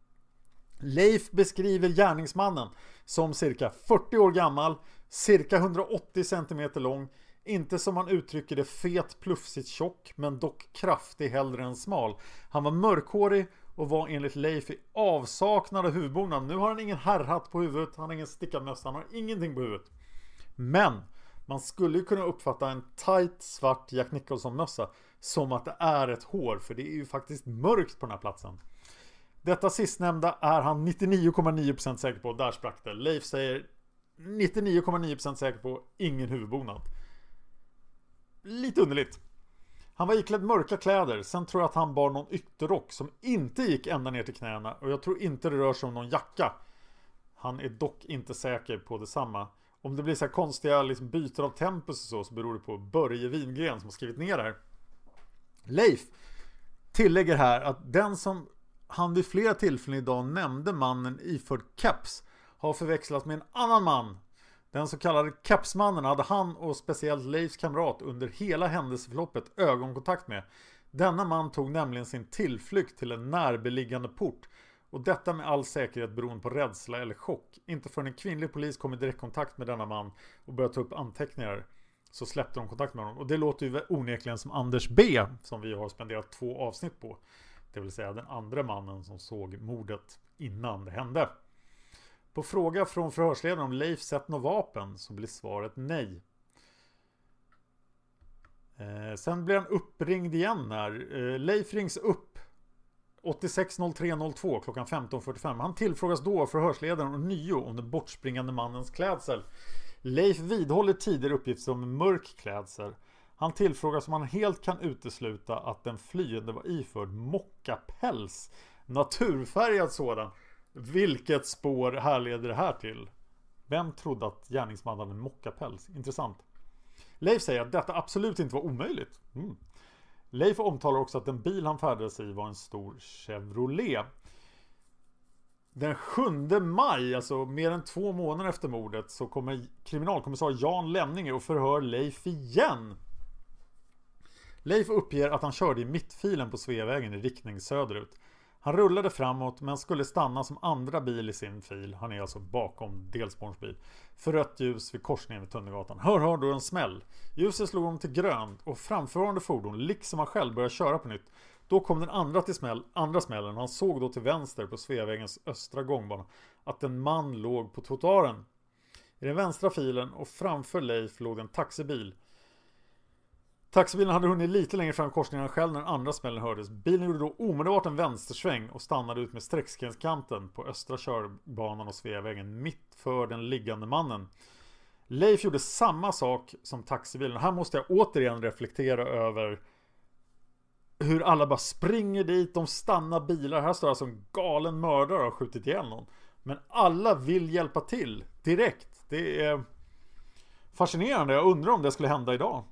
S5: Leif beskriver gärningsmannen som cirka fyrtio år gammal, cirka hundraåttio centimeter lång, inte som man uttrycker det fet, plufsigt tjock, men dock kraftig hellre än smal. Han var mörkhårig och var enligt Leif i avsaknad av huvudbonad. Nu har han ingen herrhatt på huvudet, han har ingen stickad mössa, han har ingenting på huvudet. Men man skulle ju kunna uppfatta en tight svart Jack Nicholson-mössa som att det är ett hår, för det är ju faktiskt mörkt på den här platsen. Detta sistnämnda är han nittionio komma nio procent säker på, där sprack det. Leif säger nittionio komma nio procent säker på, ingen huvudbonad. Lite underligt. Han var iklädd mörka kläder. Sen tror jag att han bar någon ytterrock som inte gick ända ner till knäna. Och jag tror inte det rör sig om någon jacka. Han är dock inte säker på detsamma. Om det blir så här konstiga liksom, byten av tempus och så, så beror det på Börje Wingren som har skrivit ner det här. Leif tillägger här att den som han vid flera tillfällen idag nämnde mannen iförd caps har förväxlats med en annan man. Den så kallade kapsmannen hade han och speciellt Leifs kamrat under hela händelseförloppet ögonkontakt med. Denna man tog nämligen sin tillflykt till en närbeliggande port. Och detta med all säkerhet beroende på rädsla eller chock. Inte förrän en kvinnlig polis kom i direktkontakt med denna man och började ta upp anteckningar så släppte de kontakt med honom. Och det låter ju onekligen som Anders B, som vi har spenderat två avsnitt på. Det vill säga den andra mannen som såg mordet innan det hände. På fråga från förhörsledaren om Leif sett något vapen så blir svaret nej. Eh, sen blir han uppringd igen här. Eh, Leif rings upp åttiosex noll tre noll två klockan femton fyrtiofem. Han tillfrågas då förhörsledaren och nio om den bortspringande mannens klädsel. Leif vidhåller tidigare uppgifter om mörk klädsel. Han tillfrågas om han helt kan utesluta att den flyende var iförd mockapäls. Naturfärgad sådan. Vilket spår här leder det här till? Vem trodde att gärningsmannen hade en mockapäls? Intressant. Leif säger att detta absolut inte var omöjligt. Mm. Leif omtalar också att den bil han färdades i var en stor Chevrolet. Den sjunde maj, alltså mer än två månader efter mordet, så kommer kriminalkommissar Jan Lemninge och förhör Leif igen. Leif uppger att han körde i mittfilen på Sveavägen i riktning söderut. Han rullade framåt men skulle stanna som andra bil i sin fil. Han är alltså bakom delspårsbil. För rött ljus vid korsningen vid Tunnelgatan. Hör, hör då en smäll. Ljuset slog om till grönt och framförvarande fordon, liksom han själv, började köra på nytt. Då kom den andra till smäll, andra smällen. Han såg då till vänster på Sveavägens östra gångbana att en man låg på trottoaren. I den vänstra filen och framför Leif låg en taxibil. Taxibilen hade hunnit lite längre fram korsningen själv när den andra smällen hördes. Bilen gjorde då omedelbart en vänstersväng och stannade ut med streckskenskanten på östra körbanan och Sveavägen mitt för den liggande mannen. Leif gjorde samma sak som taxibilen. Här måste jag återigen reflektera över hur alla bara springer dit, de stannar bilar. Här står alltså en galen mördare och har skjutit ihjäl någon. Men alla vill hjälpa till direkt. Det är fascinerande. Jag undrar om det skulle hända idag.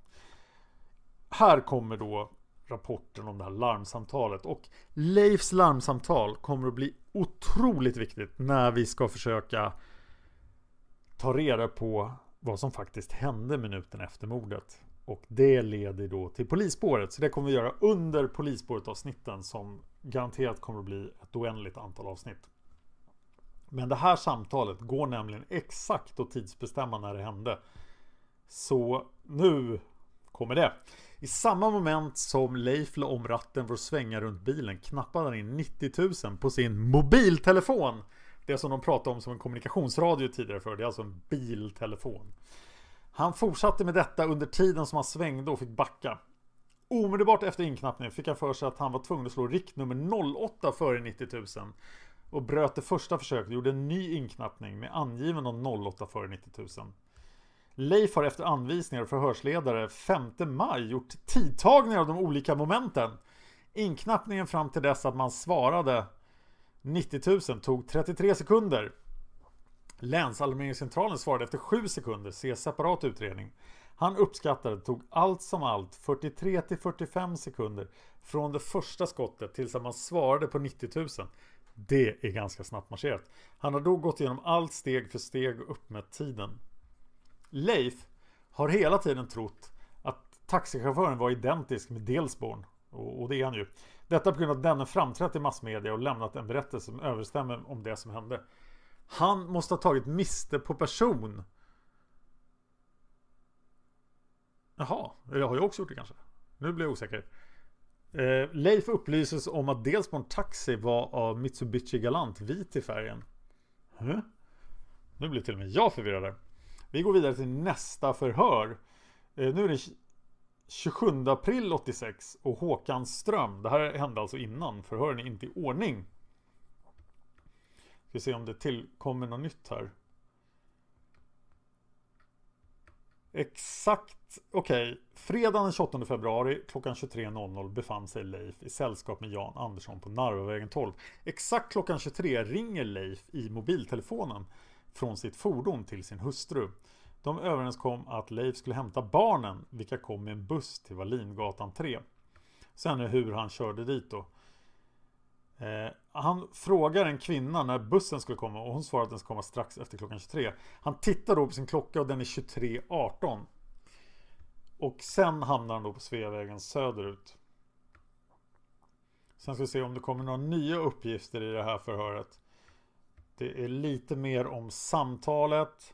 S5: Här kommer då rapporten om det här larmsamtalet. Och Leifs larmsamtal kommer att bli otroligt viktigt när vi ska försöka ta reda på vad som faktiskt hände minuten efter mordet. Och det leder då till polisspåret. Så det kommer vi göra under polisspåret avsnitten, som garanterat kommer att bli ett oändligt antal avsnitt. Men det här samtalet går nämligen exakt att tidsbestämma när det hände. Så nu kommer det. I samma moment som Leif la om ratten för att svänga runt bilen knappade han in nittio tusen på sin mobiltelefon. Det som de pratade om som en kommunikationsradio tidigare för. Det är alltså en biltelefon. Han fortsatte med detta under tiden som han svängde och fick backa. Omedelbart efter inknappningen fick han för sig att han var tvungen att slå riktnummer noll åtta före nittio tusen. Och bröt det första försöket och gjorde en ny inknappning med angiven om noll åtta före nittio tusen. Leif har efter anvisningar och förhörsledare femte maj gjort tidtagningar av de olika momenten. Inknappningen fram till dess att man svarade nittio tusen tog trettiotre sekunder. Länsalarmeringscentralen svarade efter sju sekunder. Se separat utredning. Han uppskattade det tog allt som allt fyrtiotre till fyrtiofem sekunder från det första skottet tills att man svarade på nittio tusen. Det är ganska snabbt marscherat. Han har då gått igenom allt steg för steg och uppmätt tiden. Leif har hela tiden trott att taxichauffören var identisk med Delsborn. Och det är han ju. Detta på grund av att denne framträtt i massmedia och lämnat en berättelse som överstämmer om det som hände. Han måste ha tagit miste på person. Jaha, eller har jag också gjort det kanske? Nu blir jag osäker. Eh, Leif upplyses om att Delsborn Taxi var av Mitsubishi Galant vit i färgen. Huh? Nu blir till och med jag förvirrad. Vi går vidare till nästa förhör. Eh, nu är det tjugosjunde april åttiosex och Håkan Ström. Det här hände alltså innan. Förhören är inte i ordning. Ska se om det tillkommer något nytt här. Exakt, okej. Okay. Fredagen den tjugoåttonde februari klockan tjugotre noll noll befann sig Leif i sällskap med Jan Andersson på Narvavägen tolv. Exakt klockan tjugotre ringer Leif i mobiltelefonen från sitt fordon till sin hustru. De överenskom att Leif skulle hämta barnen, vilka kom med en buss till Wallingatan tre. Sen är hur han körde dit då. Eh, han frågar en kvinna när bussen skulle komma och hon svarar att den ska komma strax efter klockan tjugotre. Han tittar då på sin klocka och den är tjugotre arton. Och sen hamnar han då på Sveavägen söderut. Sen ska vi se om det kommer några nya uppgifter i det här förhöret. Det är lite mer om samtalet.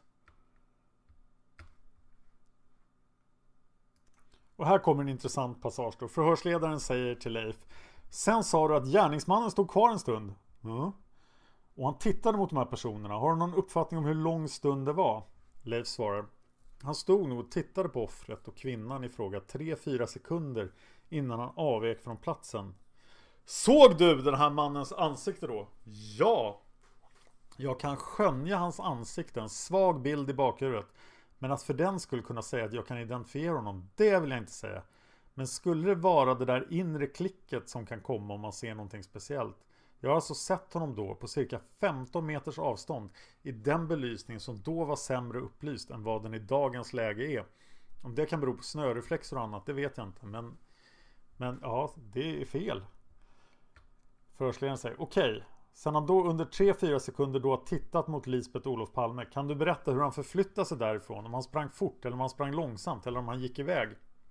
S5: Och här kommer en intressant passage då. Förhörsledaren säger till Leif: sen sa du att gärningsmannen stod kvar en stund. Mm. Och han tittade mot de här personerna. Har du någon uppfattning om hur lång stund det var? Leif svarar: han stod nog och tittade på offret och kvinnan i fråga tre fyra sekunder innan han avvek från platsen. Såg du den här mannens ansikte då? Ja. Jag kan skönja hans ansikte, en svag bild i bakhuvudet. Men att för den skulle kunna säga att jag kan identifiera honom, det vill jag inte säga. Men skulle det vara det där inre klicket som kan komma om man ser någonting speciellt? Jag har alltså sett honom då på cirka femton meters avstånd i den belysning som då var sämre upplyst än vad den i dagens läge är. Om det kan bero på snöreflexer och annat, det vet jag inte. Men, men ja, det är fel. Förhörsledaren säger: okej. Okay. Sen han då under tre fyra sekunder då har tittat mot Lisbeth Olof Palme, kan du berätta hur han förflyttade sig därifrån? Om han sprang fort eller om han sprang långsamt eller om han gick iväg?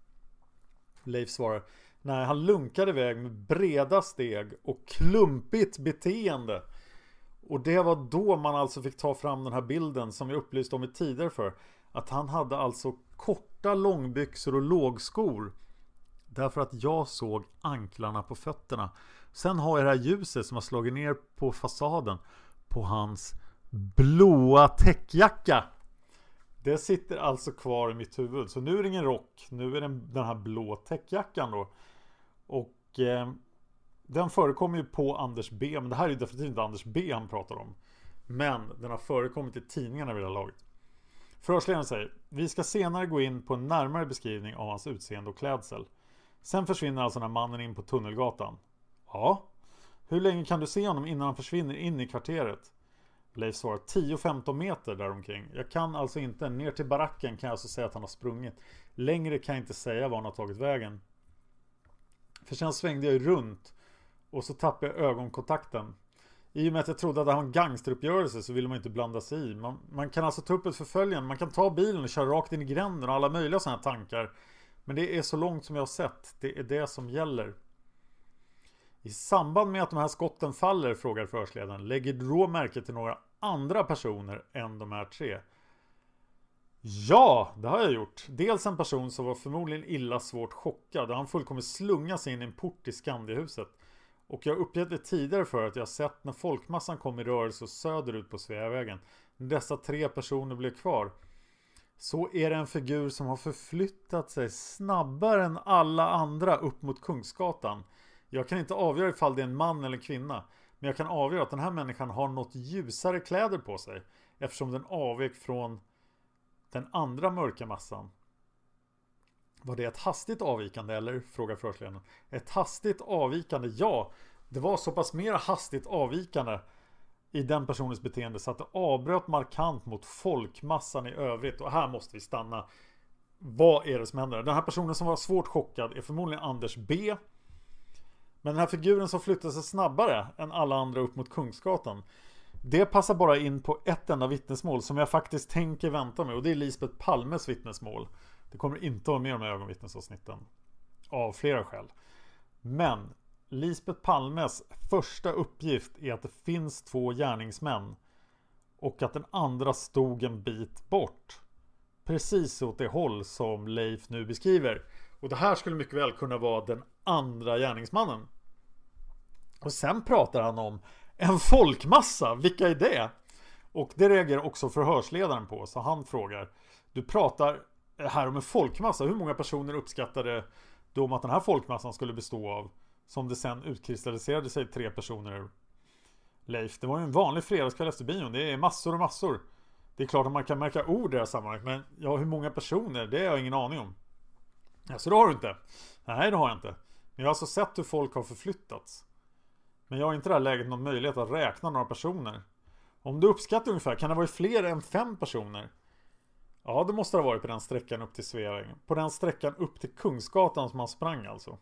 S5: Leif svarar: nej, han lunkade iväg med breda steg och klumpigt beteende. Och det var då man alltså fick ta fram den här bilden som jag upplyste om i tidigare för. Att han hade alltså korta långbyxor och lågskor. Därför att jag såg anklarna på fötterna. Sen har jag det här ljuset som har slagit ner på fasaden på hans blåa täckjacka. Det sitter alltså kvar i mitt huvud. Så nu är det ingen rock. Nu är det den här blå täckjackan då. Och eh, den förekommer ju på Anders B. Men det här är ju definitivt inte Anders B han pratar om. Men den har förekommit i tidningarna vid det här laget. Förhörsledaren säger: vi ska senare gå in på en närmare beskrivning av hans utseende och klädsel. Sen försvinner alltså den här mannen in på Tunnelgatan. Ja. Hur länge kan du se honom innan han försvinner in i kvarteret? Leif svarar: tio femton meter däromkring. Jag kan alltså inte, ner till baracken kan jag alltså säga att han har sprungit. Längre kan jag inte säga var han har tagit vägen. För sen svängde jag runt och så tappade jag ögonkontakten. I och med att jag trodde att det var en gangsteruppgörelse så ville man inte blanda sig i. Man, man kan alltså ta upp ett förföljande. Man kan ta bilen och köra rakt in i gränden och alla möjliga sådana här tankar. Men det är så långt som jag har sett. Det är det som gäller. I samband med att de här skotten faller, frågar förhörsledaren, lägger du då märke till några andra personer än de här tre? Ja, det har jag gjort. Dels en person som var förmodligen illa svårt chockad. Han fullkomligt slunga sig in i en port i Skandiahuset. Och jag uppgett det tidigare för att jag sett när folkmassan kom i rörelse söderut på Sveavägen. Dessa tre personer blev kvar. så är det en figur som har förflyttat sig snabbare än alla andra upp mot Kungsgatan. Jag kan inte avgöra ifall det är en man eller en kvinna, men jag kan avgöra att den här människan har något ljusare kläder på sig, eftersom den avvek från den andra mörka massan. Var det ett hastigt avvikande eller? Frågar förhörsledaren. Ett hastigt avvikande, ja. Det var så pass mer hastigt avvikande i den personens beteende så att det avbröt markant mot folkmassan i övrigt. Och här måste vi stanna. Vad är det som händer? Den här personen som var svårt chockad är förmodligen Anders B. Men den här figuren som flyttade sig snabbare än alla andra upp mot Kungsgatan, det passar bara in på ett enda vittnesmål som jag faktiskt tänker vänta med. Och det är Lisbeth Palmes vittnesmål. Det kommer inte vara med de här ögonvittnesavsnitten. Av flera skäl. Men Lisbeth Palmes första uppgift är att det finns två gärningsmän. Och att den andra stod en bit bort. Precis åt det håll som Leif nu beskriver. Och det här skulle mycket väl kunna vara den andra gärningsmannen. Och sen pratar han om en folkmassa. Vilka är det? Och det reagerar också förhörsledaren på. Så han frågar: du pratar här om en folkmassa. Hur många personer uppskattade du om att den här folkmassan skulle bestå av? Som det sen utkristalliserade sig tre personer. Leif, det var ju en vanlig fredagskväll efter bion. Det är massor och massor. Det är klart att man kan märka ord i det här sammanhanget. Men ja, hur många personer? Det har jag ingen aning om. Ja, så det har du inte. Nej, det har jag inte. Men jag har alltså sett hur folk har förflyttats. Men jag har inte i det här läget någon möjlighet att räkna några personer. Om du uppskattar ungefär, kan det vara fler än fem personer? Ja, det måste ha varit på den sträckan upp till Sveavägen. På den sträckan upp till Kungsgatan som han sprang alltså.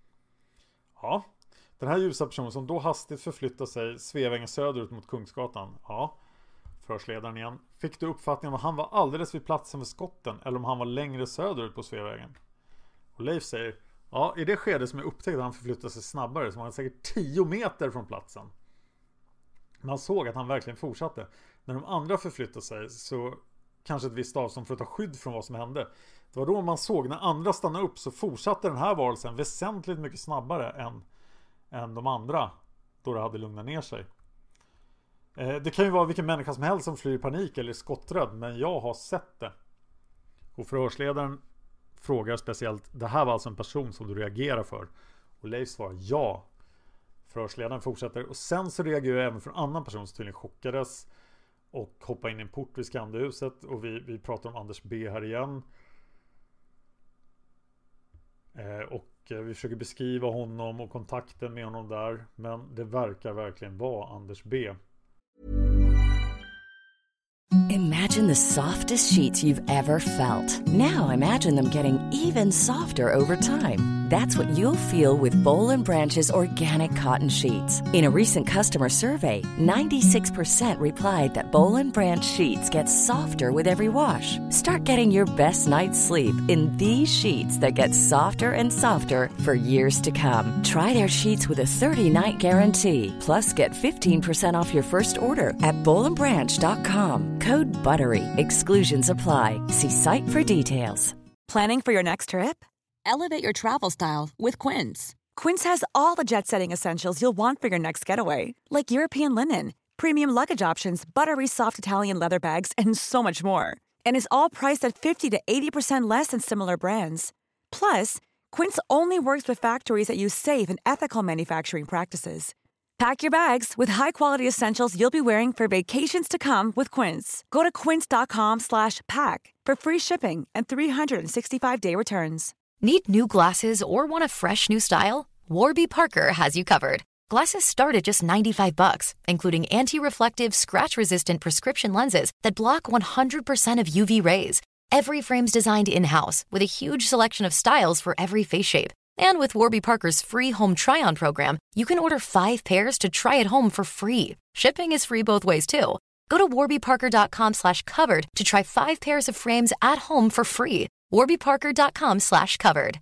S5: Ja, den här ljusa personen som då hastigt förflyttar sig Sveavägen söderut mot Kungsgatan. Ja, förhörsledaren igen. Fick du uppfattningen om han var alldeles vid platsen för skotten eller om han var längre söderut på Sveavägen? Och Leif säger: ja, i det skede som jag upptäckte att han förflyttade sig snabbare så var han säkert tio meter från platsen. Man såg att han verkligen fortsatte. När de andra förflyttade sig så kanske ett visst avstånd för att ta skydd från vad som hände. Det var då man såg när andra stannade upp så fortsatte den här varelsen väsentligt mycket snabbare än, än de andra då det hade lugnat ner sig. Eh, det kan ju vara vilken människa som helst som flyr i panik eller är skotträdd, men jag har sett det. Och förhörsledaren frågar speciellt: det här var alltså en person som du reagerar för? Och Leif svarar ja. Förhörsledaren fortsätter: och sen så reagerar jag även för en annan person som tydligen chockades och hoppade in i en port vid Skandihuset. Och vi, vi pratar om Anders B här igen. Eh, och eh, vi försöker beskriva honom och kontakten med honom där. Men det verkar verkligen vara Anders B.
S9: Imagine the softest sheets you've ever felt. Now imagine them getting even softer over time. That's what you'll feel with Boll and Branch's organic cotton sheets. In a recent customer survey, ninety-six percent replied that Boll and Branch sheets get softer with every wash. Start getting your best night's sleep in these sheets that get softer and softer for years to come. Try their sheets with a thirty-night guarantee. Plus, get fifteen percent off your first order at boll and branch dot com. Code BUTTERY. Exclusions apply. See site for details.
S7: Planning for your next trip?
S10: Elevate your travel style with Quince.
S7: Quince has all the jet-setting essentials you'll want for your next getaway, like European linen, premium luggage options, buttery soft Italian leather bags, and so much more. And is all priced at fifty to eighty percent less than similar brands. Plus, Quince only works with factories that use safe and ethical manufacturing practices. Pack your bags with high-quality essentials you'll be wearing for vacations to come with Quince. Go to quince.com slash pack for free shipping and three sixty-five day returns.
S11: Need new glasses or want a fresh new style? Warby Parker has you covered. Glasses start at just ninety-five bucks, including anti-reflective, scratch-resistant prescription lenses that block one hundred percent of U V rays. Every frame's designed in-house with a huge selection of styles for every face shape. And with Warby Parker's free home try-on program, you can order five pairs to try at home for free. Shipping is free both ways, too. Go to warbyparker.com slash covered to try five pairs of frames at home for free. warbyparker.com slash covered.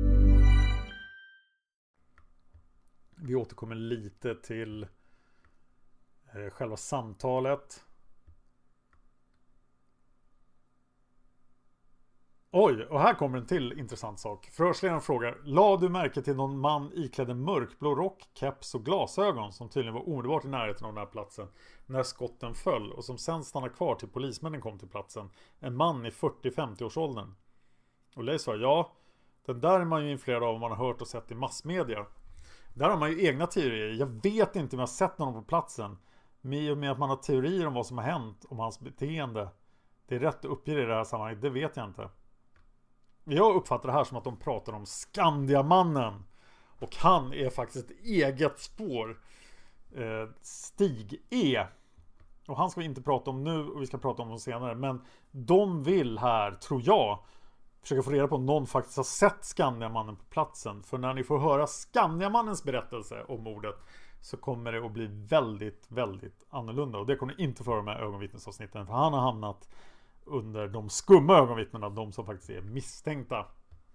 S5: Vi återkommer lite till eh, själva samtalet. Oj, och här kommer en till intressant sak. Förhörsledaren frågar: la du märke till någon man iklädd en mörkblå rock, keps och glasögon som tydligen var omedelbart i närheten av den här platsen när skotten föll och som sen stannade kvar till polismännen kom till platsen? En man i fyrtio till femtio års åldern. Och Leif sa: ja, den där är man ju influerad av om man har hört och sett i massmedia. Där har man ju egna teorier. Jag vet inte om jag har sett någon på platsen. Med och med att man har teorier om vad som har hänt, om hans beteende. Det är rätt att uppge det i det här sammanhanget, det vet jag inte. Jag uppfattar det här som att de pratar om Skandiamannen. Och han är faktiskt ett eget spår. Eh, Stig E. Och han ska vi inte prata om nu och vi ska prata om dem senare. Men de vill här, tror jag, försöka få reda på om någon faktiskt har sett Skandiamannen på platsen. För när ni får höra Skandiamannens berättelse om mordet så kommer det att bli väldigt, väldigt annorlunda. Och det kommer ni inte få höra med ögonvittnesavsnitten. För han har hamnat under de skumma ögonvittnena, de som faktiskt är misstänkta.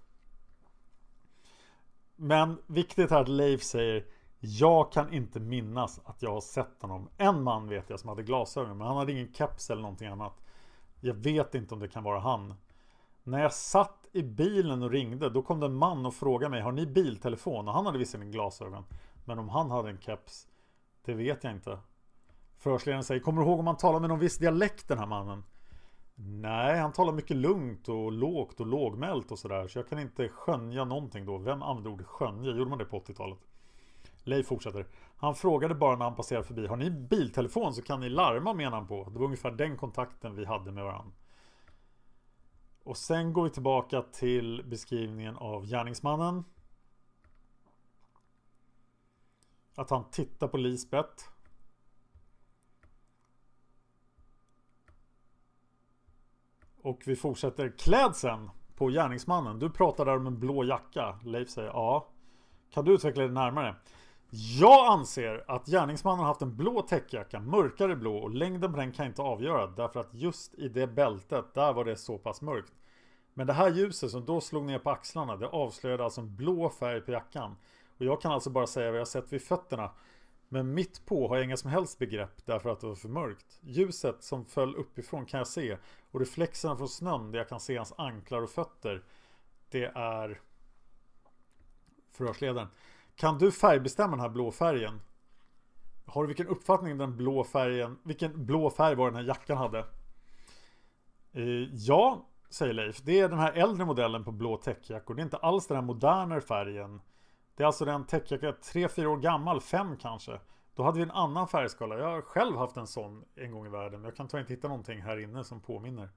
S5: Men viktigt här att Leif säger: jag kan inte minnas att jag har sett honom. En man vet jag som hade glasögon, men han hade ingen keps eller någonting annat. Jag vet inte om det kan vara han. När jag satt i bilen och ringde, då kom det en man och frågade mig: har ni biltelefon? Och han hade visserligen glasögon, men om han hade en keps, det vet jag inte. Förhörsledaren säger: kommer du ihåg om han talar med någon viss dialekt, den här mannen? Nej, han talar mycket lugnt och lågt och lågmält och sådär. Så jag kan inte skönja någonting då. Vem använde ordet skönja? Gjorde man det på åttiotalet? Leif fortsätter: han frågade bara när han passerade förbi: har ni biltelefon så kan ni larma, menar han på. Det var ungefär den kontakten vi hade med varandra. Och sen går vi tillbaka till beskrivningen av gärningsmannen. Att han tittar på Lisbeth. Och vi fortsätter klädseln på gärningsmannen. Du pratar där om en blå jacka. Leif säger: ja. Kan du utveckla det närmare? Jag anser att gärningsmannen har haft en blå täckjacka, mörkare blå, och längden på den kan jag inte avgöra, därför att just i det bältet, där var det så pass mörkt. Men det här ljuset som då slog ner på axlarna, det avslöjade alltså en blå färg på jackan. Och jag kan alltså bara säga vad jag har sett vid fötterna. Men mitt på har jag inga som helst begrepp, därför att det var för mörkt. Ljuset som föll uppifrån kan jag se, och reflexerna från snön där jag kan se hans anklar och fötter, det är förhörsledaren. Kan du färgbestämma den här blå färgen? Har du vilken uppfattning den blå färgen, vilken blå färg var den här jackan hade? Eh, ja, säger Leif. Det är den här äldre modellen på blå täckjackor. Det är inte alls den här modernare färgen. Det är alltså den täckjacka tre fyra år gammal, fem kanske. Då hade vi en annan färgskala. Jag har själv haft en sån en gång i världen. Jag kan ta inte hitta någonting här inne som påminner.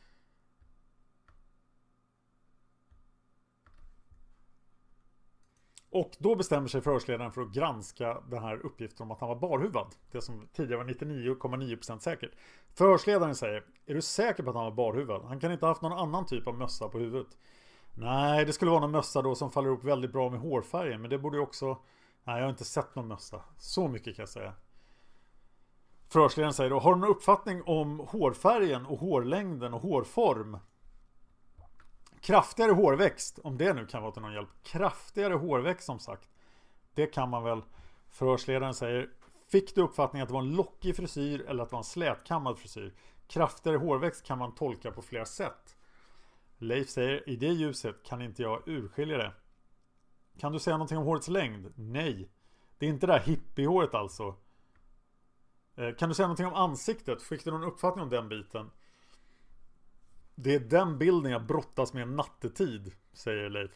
S5: Och då bestämmer sig förhörsledaren för att granska den här uppgiften om att han var barhuvad. Det som tidigare var nittionio komma nio procent säkert. Förhörsledaren säger: är du säker på att han var barhuvad? Han kan inte ha haft någon annan typ av mössa på huvudet. Nej, det skulle vara någon mössa då som faller upp väldigt bra med hårfärgen. Men det borde ju också... Nej, jag har inte sett någon mössa. Så mycket kan jag säga. Förhörsledaren säger då: har du någon uppfattning om hårfärgen och hårlängden och hårform? Kraftigare hårväxt, om det nu kan vara till någon hjälp. Kraftigare hårväxt som sagt. Det kan man väl. Förhörsledaren säger: fick du uppfattningen att det var en lockig frisyr eller att det var en slätkammad frisyr? Kraftigare hårväxt kan man tolka på flera sätt. Leif säger: i det ljuset kan inte jag urskilja det. Kan du säga någonting om hårets längd? Nej. Det är inte det där hippiehåret alltså. Kan du säga någonting om ansiktet? Fick du någon uppfattning om den biten? Det är den bilden jag brottas med nattetid, säger Leif.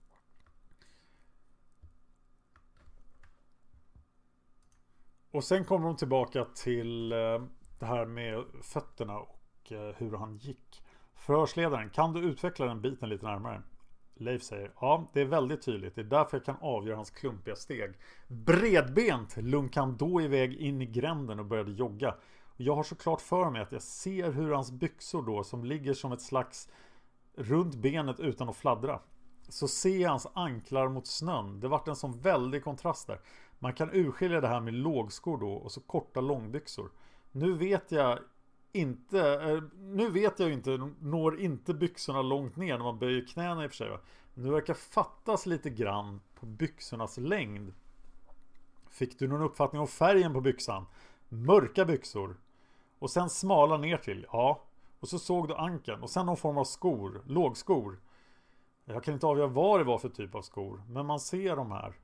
S5: Och sen kommer de tillbaka till det här med fötterna och hur han gick. Förhörsledaren: kan du utveckla den biten lite närmare? Leif säger: ja, det är väldigt tydligt. Det är därför jag kan avgöra hans klumpiga steg. Bredbent lunkade han då iväg in i gränden och började jogga. Jag har såklart för mig att jag ser hur hans byxor då, som ligger som ett slags runt benet utan att fladdra, så ser jag hans anklar mot snön. Det vart en sån väldig kontrast där. Man kan urskilja det här med lågskor då och så korta långbyxor. Nu vet jag inte, nu vet jag ju inte, når inte byxorna långt ner när man böjer knäna i och för sig, va? Nu verkar fattas lite grann på byxornas längd. Fick du någon uppfattning om färgen på byxan? Mörka byxor. Och sen smala ner till, ja. Och så såg du ankeln och sen någon form av skor, lågskor. Jag kan inte avgöra vad det var för typ av skor, men man ser de här.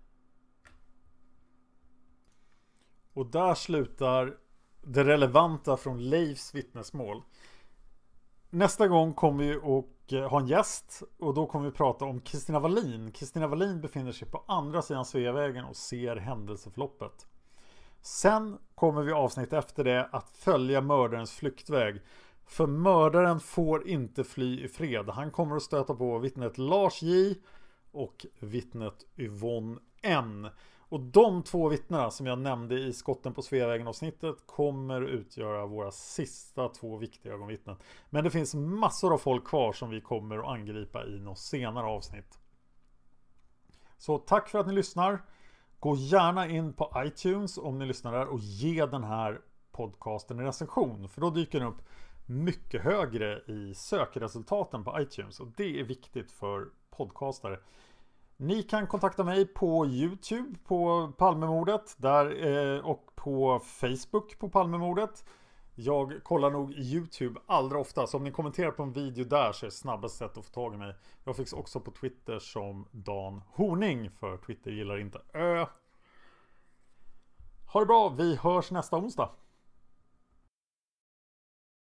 S5: Och där slutar det relevanta från Leifs vittnesmål. Nästa gång kommer vi att ha en gäst och då kommer vi prata om Kristina Wallin. Kristina Wallin befinner sig på andra sidan Sveavägen och ser händelseförloppet. Sen kommer vi avsnitt efter det att följa mördarens flyktväg. För mördaren får inte fly i fred. Han kommer att stöta på vittnet Lars J och vittnet Yvonne N. Och de två vittnena som jag nämnde i Skotten på Sveavägen avsnittet kommer utgöra våra sista två viktiga ögonvittnen. Men det finns massor av folk kvar som vi kommer att angripa i något senare avsnitt. Så tack för att ni lyssnar. Gå gärna in på iTunes om ni lyssnar där och ge den här podcasten en recension. För då dyker den upp mycket högre i sökresultaten på iTunes. Och det är viktigt för podcastare. Ni kan kontakta mig på YouTube på Palmemordet där, eh, och på Facebook på Palmemordet. Jag kollar nog YouTube allra ofta. Så om ni kommenterar på en video där så är det snabbaste sätt att få tag i mig. Jag finns också på Twitter som Dan Horning. För Twitter gillar inte ö. Ha det bra, vi hörs nästa onsdag.